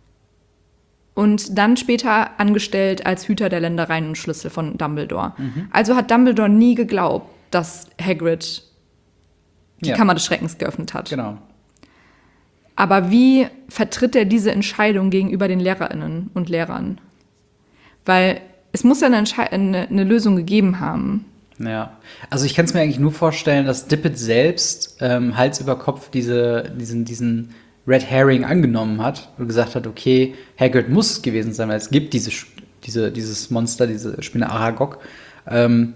und dann später angestellt als Hüter der Ländereien und Schlüssel von Dumbledore. Mhm. Also hat Dumbledore nie geglaubt, dass Hagrid die ja. Kammer des Schreckens geöffnet hat. Genau. Aber wie vertritt er diese Entscheidung gegenüber den LehrerInnen und Lehrern? Weil es muss ja eine, Entsche- eine, eine Lösung gegeben haben. Ja, also ich kann es mir eigentlich nur vorstellen, dass Dippet selbst ähm, Hals über Kopf diese, diesen, diesen Red Herring angenommen hat und gesagt hat, okay, Hagrid muss es gewesen sein, weil es gibt diese, diese, dieses Monster, diese Spinne Aragog. Ähm,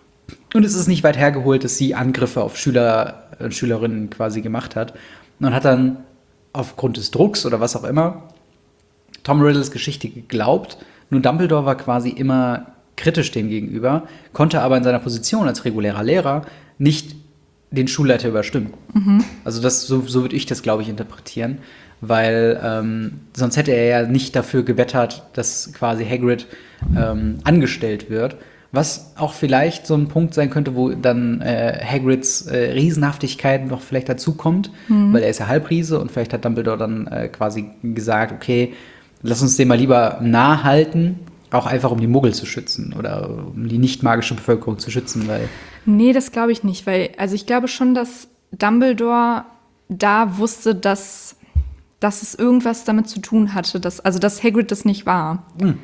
und es ist nicht weit hergeholt, dass sie Angriffe auf Schüler und Schülerinnen quasi gemacht hat. Und hat dann aufgrund des Drucks oder was auch immer Tom Riddles Geschichte geglaubt. Nur Dumbledore war quasi immer kritisch dem gegenüber, konnte aber in seiner Position als regulärer Lehrer nicht den Schulleiter überstimmen. Mhm. Also das, so, so würde ich das, glaube ich, interpretieren, weil ähm, sonst hätte er ja nicht dafür gewettert, dass quasi Hagrid ähm, angestellt wird, was auch vielleicht so ein Punkt sein könnte, wo dann äh, Hagrids äh, Riesenhaftigkeit noch vielleicht dazukommt, mhm. weil er ist ja Halbriese und vielleicht hat Dumbledore dann äh, quasi gesagt, okay, lass uns den mal lieber nah halten, auch einfach um die Muggel zu schützen oder um die nicht magische Bevölkerung zu schützen, weil Nee, das glaube ich nicht, weil, also ich glaube schon, dass Dumbledore da wusste, dass, dass es irgendwas damit zu tun hatte, dass, also dass Hagrid das nicht war. Hm.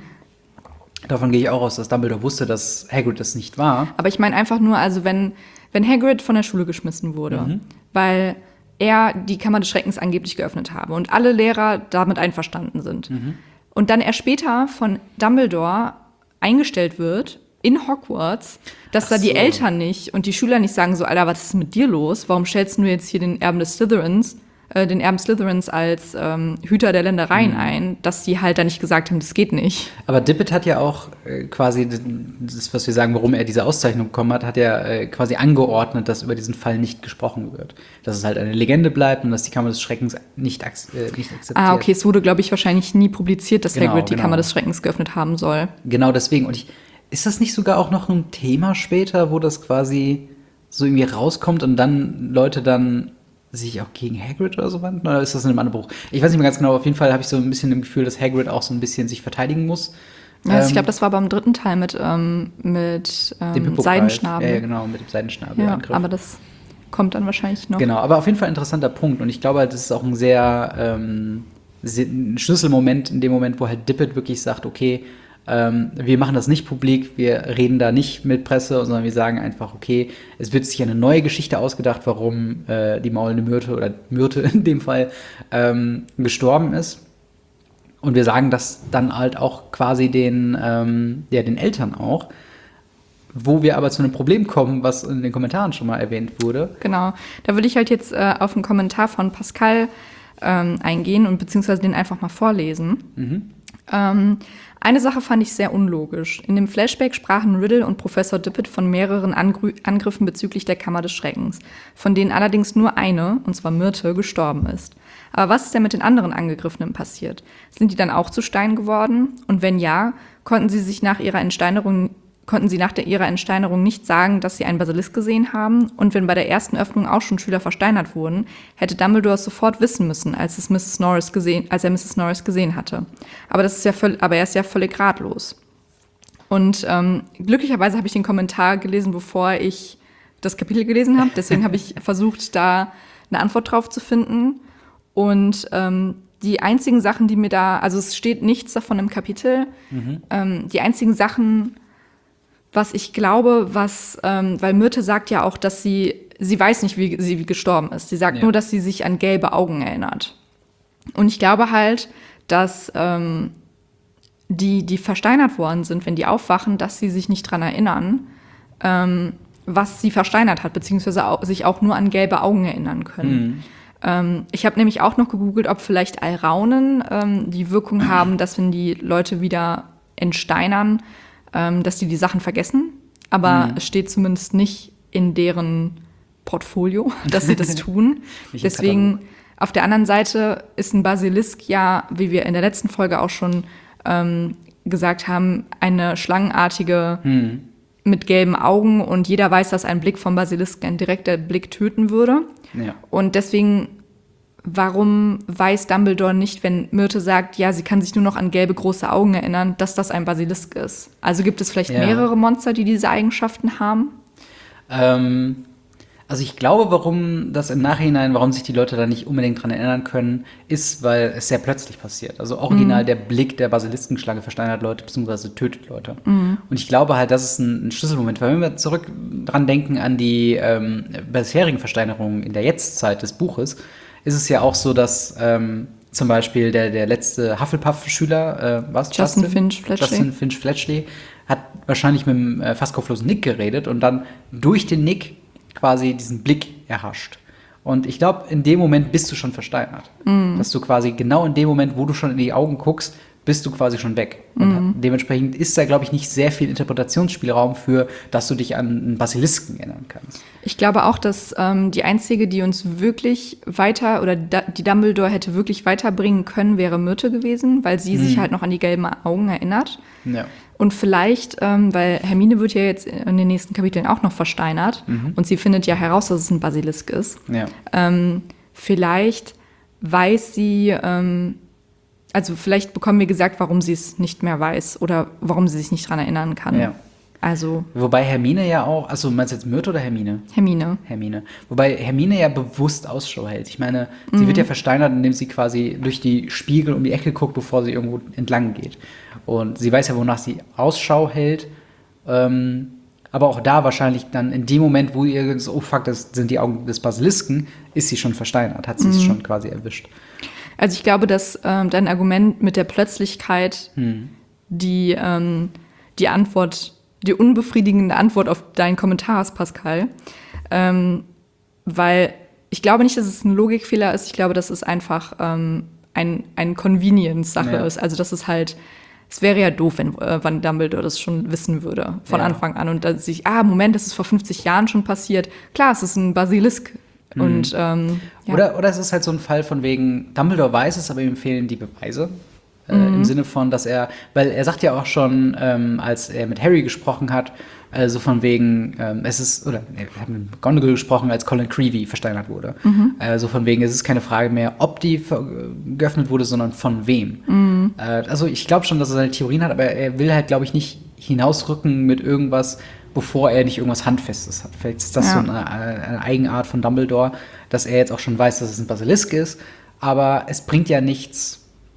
Davon gehe ich auch aus, dass Dumbledore wusste, dass Hagrid das nicht war. Aber ich meine einfach nur, also wenn, wenn Hagrid von der Schule geschmissen wurde, mhm. weil er die Kammer des Schreckens angeblich geöffnet habe und alle Lehrer damit einverstanden sind. Mhm. Und dann er später von Dumbledore eingestellt wird in Hogwarts, dass Ach da die so. Eltern nicht und die Schüler nicht sagen so, Alter, was ist mit dir los? Warum stellst du jetzt hier den Erben des Slytherins, äh, den Erben Slytherins als ähm, Hüter der Ländereien mhm. ein, dass die halt da nicht gesagt haben, das geht nicht. Aber Dippet hat ja auch äh, quasi, das, was wir sagen, warum er diese Auszeichnung bekommen hat, hat er äh, quasi angeordnet, dass über diesen Fall nicht gesprochen wird. Dass es halt eine Legende bleibt und dass die Kammer des Schreckens nicht, ak- äh, nicht akzeptiert. Ah, okay, es wurde, glaube ich, wahrscheinlich nie publiziert, dass genau, Hagrid die genau. Kammer des Schreckens geöffnet haben soll. Genau deswegen. Und ich Ist das nicht sogar auch noch ein Thema später, wo das quasi so irgendwie rauskommt und dann Leute dann sich auch gegen Hagrid oder so wenden? Oder ist das in einem anderen Buch? Ich weiß nicht mehr ganz genau. Auf jeden Fall habe ich so ein bisschen im Gefühl, dass Hagrid auch so ein bisschen sich verteidigen muss. Ja, also ähm, ich glaube, das war beim dritten Teil mit, ähm, mit ähm, Seidenschnabel. Ja, ja, genau, mit dem Seidenschnabel. Ja, aber das kommt dann wahrscheinlich noch. Genau, aber auf jeden Fall ein interessanter Punkt. Und ich glaube, das ist auch ein sehr ähm, ein Schlüsselmoment in dem Moment, wo halt Dippet wirklich sagt, okay, Ähm, wir machen das nicht publik, wir reden da nicht mit Presse, sondern wir sagen einfach, okay, es wird sich eine neue Geschichte ausgedacht, warum äh, die maulende Myrte oder Myrte in dem Fall ähm, gestorben ist. Und wir sagen das dann halt auch quasi den, ähm, ja, den Eltern auch. Wo wir aber zu einem Problem kommen, was in den Kommentaren schon mal erwähnt wurde. Genau, da würde ich halt jetzt äh, auf einen Kommentar von Pascal ähm, eingehen und beziehungsweise den einfach mal vorlesen. Mhm. Ähm, eine Sache fand ich sehr unlogisch. In dem Flashback sprachen Riddle und Professor Dippet von mehreren Angr- Angriffen bezüglich der Kammer des Schreckens, von denen allerdings nur eine, und zwar Myrte, gestorben ist. Aber was ist denn mit den anderen Angegriffenen passiert? Sind die dann auch zu Stein geworden? Und wenn ja, konnten sie sich nach ihrer Entsteinerung konnten sie nach der, ihrer Entsteinerung nicht sagen, dass sie einen Basilisk gesehen haben. Und wenn bei der ersten Öffnung auch schon Schüler versteinert wurden, hätte Dumbledore es sofort wissen müssen, als, es Misses Norris gesehen, als er Misses Norris gesehen hatte. Aber, das ist ja völ- aber er ist ja völlig ratlos. Und ähm, glücklicherweise habe ich den Kommentar gelesen, bevor ich das Kapitel gelesen habe. Deswegen habe ich versucht, da eine Antwort drauf zu finden. Und ähm, die einzigen Sachen, die mir da, also es steht nichts davon im Kapitel, mhm. ähm, die einzigen Sachen, was ich glaube, was, ähm, weil Myrte sagt ja auch, dass sie, sie weiß nicht, wie sie wie gestorben ist. Sie sagt ja. nur, dass sie sich an gelbe Augen erinnert. Und ich glaube halt, dass ähm, die, die versteinert worden sind, wenn die aufwachen, dass sie sich nicht dran erinnern, ähm, was sie versteinert hat, beziehungsweise auch, sich auch nur an gelbe Augen erinnern können. Mhm. Ähm, ich habe nämlich auch noch gegoogelt, ob vielleicht Alraunen ähm, die Wirkung haben, dass wenn die Leute wieder entsteinern, dass die die Sachen vergessen, aber mhm. es steht zumindest nicht in deren Portfolio, dass sie das tun. Deswegen, auf der anderen Seite ist ein Basilisk ja, wie wir in der letzten Folge auch schon ähm, gesagt haben, eine schlangenartige mhm. mit gelben Augen und jeder weiß, dass ein Blick vom Basilisk ein direkter Blick töten würde. Ja. Und deswegen, warum weiß Dumbledore nicht, wenn Myrte sagt, ja, sie kann sich nur noch an gelbe große Augen erinnern, dass das ein Basilisk ist? Also gibt es vielleicht ja. mehrere Monster, die diese Eigenschaften haben? Ähm, also ich glaube, warum das im Nachhinein, warum sich die Leute da nicht unbedingt dran erinnern können, ist, weil es sehr plötzlich passiert. Also original mhm. der Blick der Basiliskenschlange versteinert Leute, beziehungsweise tötet Leute. Mhm. Und ich glaube halt, das ist ein, ein Schlüsselmoment, weil wenn wir zurück dran denken an die ähm, bisherigen Versteinerungen in der Jetztzeit des Buches, ist es ja auch so, dass ähm, zum Beispiel der, der letzte Hufflepuff-Schüler, äh, was? Justin, Justin Finch Fletchley. Justin Finch Fletchley hat wahrscheinlich mit dem äh, fast kopflosen Nick geredet und dann durch den Nick quasi diesen Blick erhascht. Und ich glaube, in dem Moment bist du schon versteinert. Mm. Dass du quasi genau in dem Moment, wo du schon in die Augen guckst, bist du quasi schon weg. Mm. Und dementsprechend ist da, glaube ich, nicht sehr viel Interpretationsspielraum für, dass du dich an einen Basilisken erinnern kannst. Ich glaube auch, dass ähm, die einzige, die uns wirklich weiter, oder da, die Dumbledore hätte wirklich weiterbringen können, wäre Myrte gewesen, weil sie mm. sich halt noch an die gelben Augen erinnert. Ja. Und vielleicht, ähm, weil Hermine wird ja jetzt in den nächsten Kapiteln auch noch versteinert mhm. und sie findet ja heraus, dass es ein Basilisk ist. Ja. Ähm, vielleicht weiß sie, ähm, also vielleicht bekommen wir gesagt, warum sie es nicht mehr weiß oder warum sie sich nicht dran erinnern kann. Ja. Also. Wobei Hermine ja auch, also meinst du jetzt Myrte oder Hermine? Hermine. Hermine. Wobei Hermine ja bewusst Ausschau hält. Ich meine, sie mhm. wird ja versteinert, indem sie quasi durch die Spiegel um die Ecke guckt, bevor sie irgendwo entlang geht. Und sie weiß ja, wonach sie Ausschau hält. Ähm, aber auch da wahrscheinlich dann in dem Moment, wo ihr so, oh fuck, das sind die Augen des Basilisken, ist sie schon versteinert, hat sie es mhm. schon quasi erwischt. Also ich glaube, dass ähm, dein Argument mit der Plötzlichkeit hm. die, ähm, die Antwort, die unbefriedigende Antwort auf deinen Kommentar ist, Pascal. Ähm, weil ich glaube nicht, dass es ein Logikfehler ist. Ich glaube, dass es einfach ähm, ein, ein Convenience-Sache ja. ist. Also das ist halt, es wäre ja doof, wenn, äh, wenn Dumbledore das schon wissen würde von ja. Anfang an. Und dann sich, ah, Moment, das ist vor fünfzig Jahren schon passiert. Klar, es ist ein Basilisk. Mhm. Und, ähm, ja. oder, oder es ist halt so ein Fall von wegen, Dumbledore weiß es, aber ihm fehlen die Beweise. Äh, mhm. Im Sinne von, dass er, weil er sagt ja auch schon, ähm, als er mit Harry gesprochen hat, äh, so von wegen, ähm, es ist, oder er hat mit McGonagall gesprochen, als Colin Creevey versteinert wurde. Mhm. Äh, so von wegen, es ist keine Frage mehr, ob die ver- geöffnet wurde, sondern von wem. Mhm. Äh, also ich glaube schon, dass er seine Theorien hat, aber er will halt, glaube ich, nicht hinausrücken mit irgendwas, bevor er nicht irgendwas Handfestes hat. Vielleicht ist das ja. so eine, eine Eigenart von Dumbledore, dass er jetzt auch schon weiß, dass es ein Basilisk ist, aber es bringt ja nichts,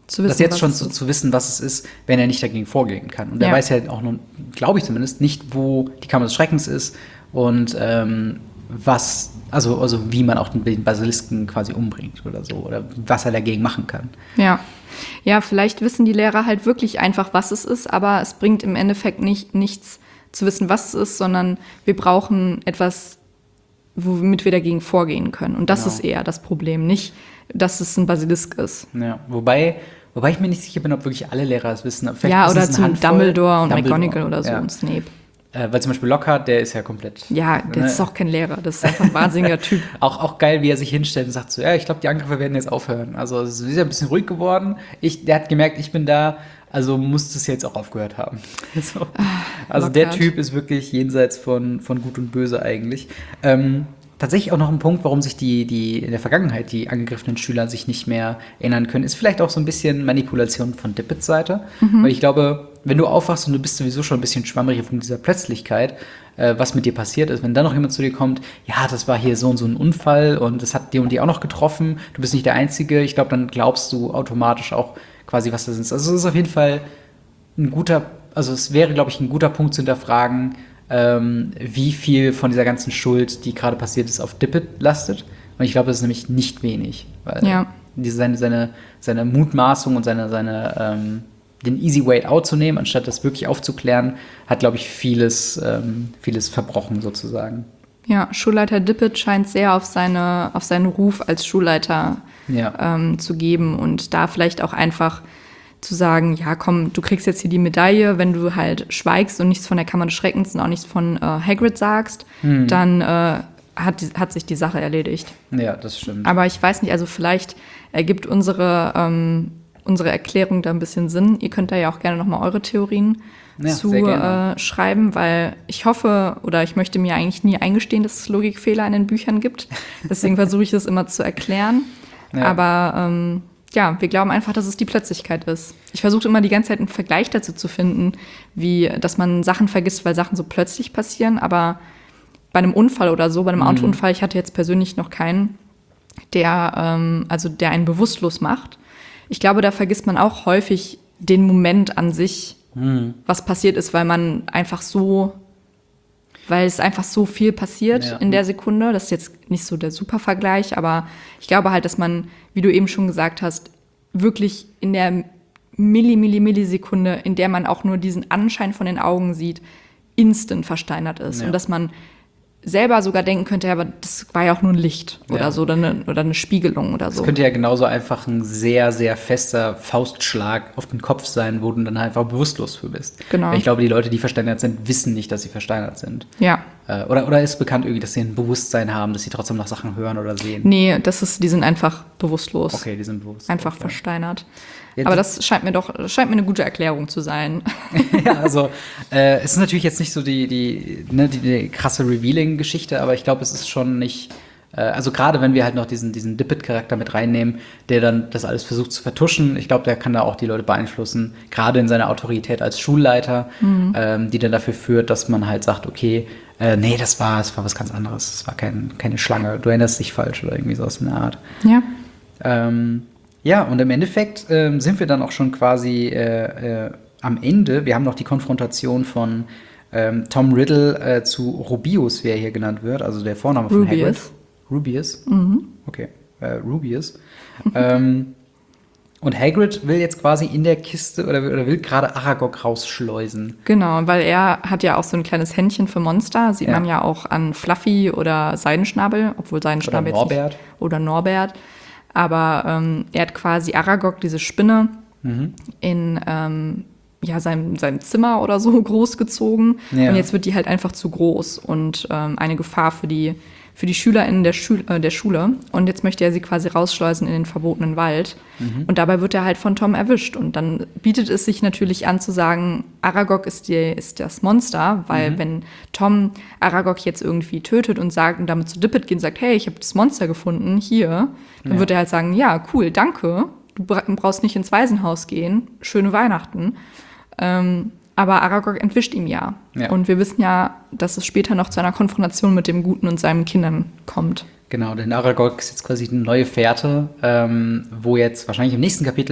Zu wissen, das jetzt was schon es zu, ist. zu wissen, was es ist, wenn er nicht dagegen vorgehen kann. Und er Ja. weiß ja auch nun, glaube ich zumindest, nicht, wo die Kammer des Schreckens ist und ähm, was, also, also wie man auch den Basilisken quasi umbringt oder so, oder was er dagegen machen kann. Ja. Ja, vielleicht wissen die Lehrer halt wirklich einfach, was es ist, aber es bringt im Endeffekt nicht, nichts zu wissen, was es ist, sondern wir brauchen etwas, womit wir dagegen vorgehen können. Und das Genau. ist eher das Problem, nicht, dass es ein Basilisk ist. Ja, wobei, wobei ich mir nicht sicher bin, ob wirklich alle Lehrer es wissen. Vielleicht Ja, ist oder es eine zum Handvoll. Dumbledore und Dumbledore, McGonagall oder so ja. und Snape. Äh, weil zum Beispiel Lockhart, der ist ja komplett. Ja, der ne? ist auch kein Lehrer, das ist einfach ein wahnsinniger Typ. Auch, auch geil, wie er sich hinstellt und sagt so, ja, ich glaube, die Angriffe werden jetzt aufhören. Also es ist ja ein bisschen ruhig geworden. Ich, der hat gemerkt, ich bin da, also muss das jetzt auch aufgehört haben. So. Also der Lockhart. Typ ist wirklich jenseits von, von Gut und Böse eigentlich. Ähm, tatsächlich auch noch ein Punkt, warum sich die, die in der Vergangenheit die angegriffenen Schüler sich nicht mehr erinnern können, ist vielleicht auch so ein bisschen Manipulation von Dippets Seite. Weil ich glaube, wenn du aufwachst und du bist sowieso schon ein bisschen schwammerig von dieser Plötzlichkeit, äh, was mit dir passiert ist, wenn dann noch jemand zu dir kommt, ja, das war hier so und so ein Unfall und das hat die und die auch noch getroffen, du bist nicht der Einzige, ich glaube, dann glaubst du automatisch auch quasi, was das ist. Also es ist auf jeden Fall ein guter, also es wäre, glaube ich, ein guter Punkt zu hinterfragen, ähm, wie viel von dieser ganzen Schuld, die gerade passiert ist, auf Dippet lastet. Und ich glaube, das ist nämlich nicht wenig. Weil Ja. diese, seine, seine, seine Mutmaßung und seine, seine, ähm, den easy way out zu nehmen, anstatt das wirklich aufzuklären, hat, glaube ich, vieles, ähm, vieles verbrochen sozusagen. Ja, Schulleiter Dippet scheint sehr auf, seine, auf seinen Ruf als Schulleiter Ja. ähm, zu geben und da vielleicht auch einfach zu sagen, ja komm, du kriegst jetzt hier die Medaille, wenn du halt schweigst und nichts von der Kammer des Schreckens und auch nichts von äh, Hagrid sagst, Hm. dann äh, hat, die, hat sich die Sache erledigt. Ja, das stimmt. Aber ich weiß nicht, also vielleicht ergibt unsere, ähm, unsere Erklärung da ein bisschen Sinn. Ihr könnt da ja auch gerne nochmal eure Theorien Ja, zu sehr gerne. äh, schreiben, weil ich hoffe oder ich möchte mir eigentlich nie eingestehen, dass es Logikfehler in den Büchern gibt. Deswegen versuche ich das immer zu erklären. Ja. Aber ähm, ja, wir glauben einfach, dass es die Plötzlichkeit ist. Ich versuche immer die ganze Zeit einen Vergleich dazu zu finden, wie, dass man Sachen vergisst, weil Sachen so plötzlich passieren. Aber bei einem Unfall oder so, bei einem Mhm. Autounfall, ich hatte jetzt persönlich noch keinen, der, ähm, also der einen bewusstlos macht. Ich glaube, da vergisst man auch häufig den Moment an sich, Hm. was passiert ist, weil man einfach so, weil es einfach so viel passiert Ja. in der Sekunde. Das ist jetzt nicht so der Super-Vergleich, aber ich glaube halt, dass man, wie du eben schon gesagt hast, wirklich in der Milli, Milli, Millisekunde, in der man auch nur diesen Anschein von den Augen sieht, instant versteinert ist. Ja. Und dass man selber sogar denken könnte, ja, aber das war ja auch nur ein Licht Ja. oder so, oder eine, oder eine Spiegelung oder Das so. könnte ja genauso einfach ein sehr, sehr fester Faustschlag auf den Kopf sein, wo du dann einfach bewusstlos für bist. Genau. Weil ich glaube, die Leute, die versteinert sind, wissen nicht, dass sie versteinert sind. Ja. Äh, oder, oder ist bekannt irgendwie, dass sie ein Bewusstsein haben, dass sie trotzdem noch Sachen hören oder sehen. Nee, das ist, die sind einfach bewusstlos. Okay, die sind bewusst. Einfach okay. versteinert. Ja, Aber die- das scheint mir doch, das scheint mir eine gute Erklärung zu sein. Ja, also äh, es ist natürlich jetzt nicht so die, die, ne, die, die krasse Revealing-Geschichte, aber ich glaube, es ist schon nicht, äh, also gerade wenn wir halt noch diesen, diesen Dippet-Charakter mit reinnehmen, der dann das alles versucht zu vertuschen, ich glaube, der kann da auch die Leute beeinflussen, gerade in seiner Autorität als Schulleiter, ähm, die dann dafür führt, dass man halt sagt, okay, äh, nee, das war, das war was ganz anderes, das war kein, keine Schlange, du erinnerst dich falsch oder irgendwie sowas in der Art. Ja. Ähm, ja, und im Endeffekt ähm, sind wir dann auch schon quasi äh, äh, am Ende. Wir haben noch die Konfrontation von ähm, Tom Riddle äh, zu Rubius, wie er hier genannt wird, also der Vorname von Hagrid. Rubius. Rubius? Mhm. Okay, äh, Rubius. ähm, und Hagrid will jetzt quasi in der Kiste oder, oder will gerade Aragog rausschleusen. Genau, weil er hat ja auch so ein kleines Händchen für Monster. Sieht Ja. man ja auch an Fluffy oder Seidenschnabel, obwohl Seidenschnabel Oder jetzt Norbert. nicht. Oder Norbert. Aber ähm, er hat quasi Aragog, diese Spinne, Mhm. in ähm, ja, seinem, seinem Zimmer oder so großgezogen. Ja. Und jetzt wird die halt einfach zu groß und ähm, eine Gefahr für die, für die SchülerInnen der, Schul äh, der Schule. Und jetzt möchte er sie quasi rausschleusen in den verbotenen Wald. Mhm. Und dabei wird er halt von Tom erwischt. Und dann bietet es sich natürlich an zu sagen, Aragog ist, die, ist das Monster, weil Mhm. wenn Tom Aragog jetzt irgendwie tötet und sagt und damit zu Dippet geht und sagt, hey, ich habe das Monster gefunden, hier, dann Ja. wird er halt sagen, ja, cool, danke. Du bra- brauchst nicht ins Waisenhaus gehen. Schöne Weihnachten. Ähm, aber Aragog entwischt ihm ja. Ja. Und wir wissen ja, dass es später noch zu einer Konfrontation mit dem Guten und seinen Kindern kommt. Genau, denn Aragog ist jetzt quasi eine neue Fährte, ähm, wo jetzt wahrscheinlich im nächsten Kapitel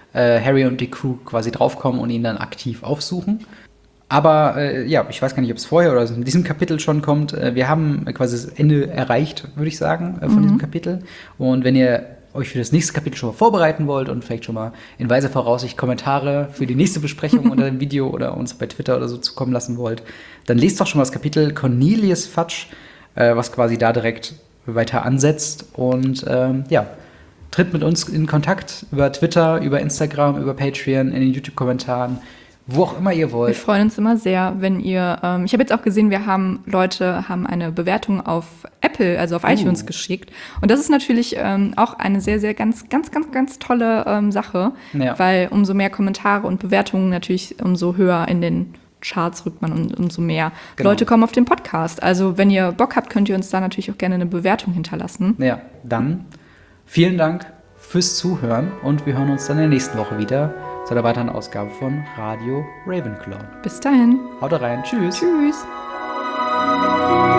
äh, Harry und die Crew quasi draufkommen und ihn dann aktiv aufsuchen. Aber äh, ja, ich weiß gar nicht, ob es vorher oder in diesem Kapitel schon kommt. Äh, wir haben quasi das Ende erreicht, würde ich sagen, äh, von mhm. diesem Kapitel. Und wenn ihr euch für das nächste Kapitel schon mal vorbereiten wollt und vielleicht schon mal in weiser Voraussicht Kommentare für die nächste Besprechung unter dem Video oder uns bei Twitter oder so zukommen lassen wollt, dann lest doch schon mal das Kapitel Cornelius Fudge, äh, was quasi da direkt weiter ansetzt. Und ähm, ja, tritt mit uns in Kontakt über Twitter, über Instagram, über Patreon, in den YouTube-Kommentaren. Wo auch immer ihr wollt. Wir freuen uns immer sehr, wenn ihr, ähm, ich habe jetzt auch gesehen, wir haben, Leute haben eine Bewertung auf Apple, also auf uh. iTunes geschickt. Und das ist natürlich ähm, auch eine sehr, sehr ganz, ganz, ganz, ganz tolle ähm, Sache, ja. weil umso mehr Kommentare und Bewertungen natürlich, umso höher in den Charts rückt man und umso mehr genau. Leute kommen auf den Podcast. Also wenn ihr Bock habt, könnt ihr uns da natürlich auch gerne eine Bewertung hinterlassen. Ja, dann vielen Dank fürs Zuhören und wir hören uns dann in der nächsten Woche wieder zu einer weiteren Ausgabe von Radio Ravenclaw. Bis dahin. Haut rein. Tschüss. Tschüss.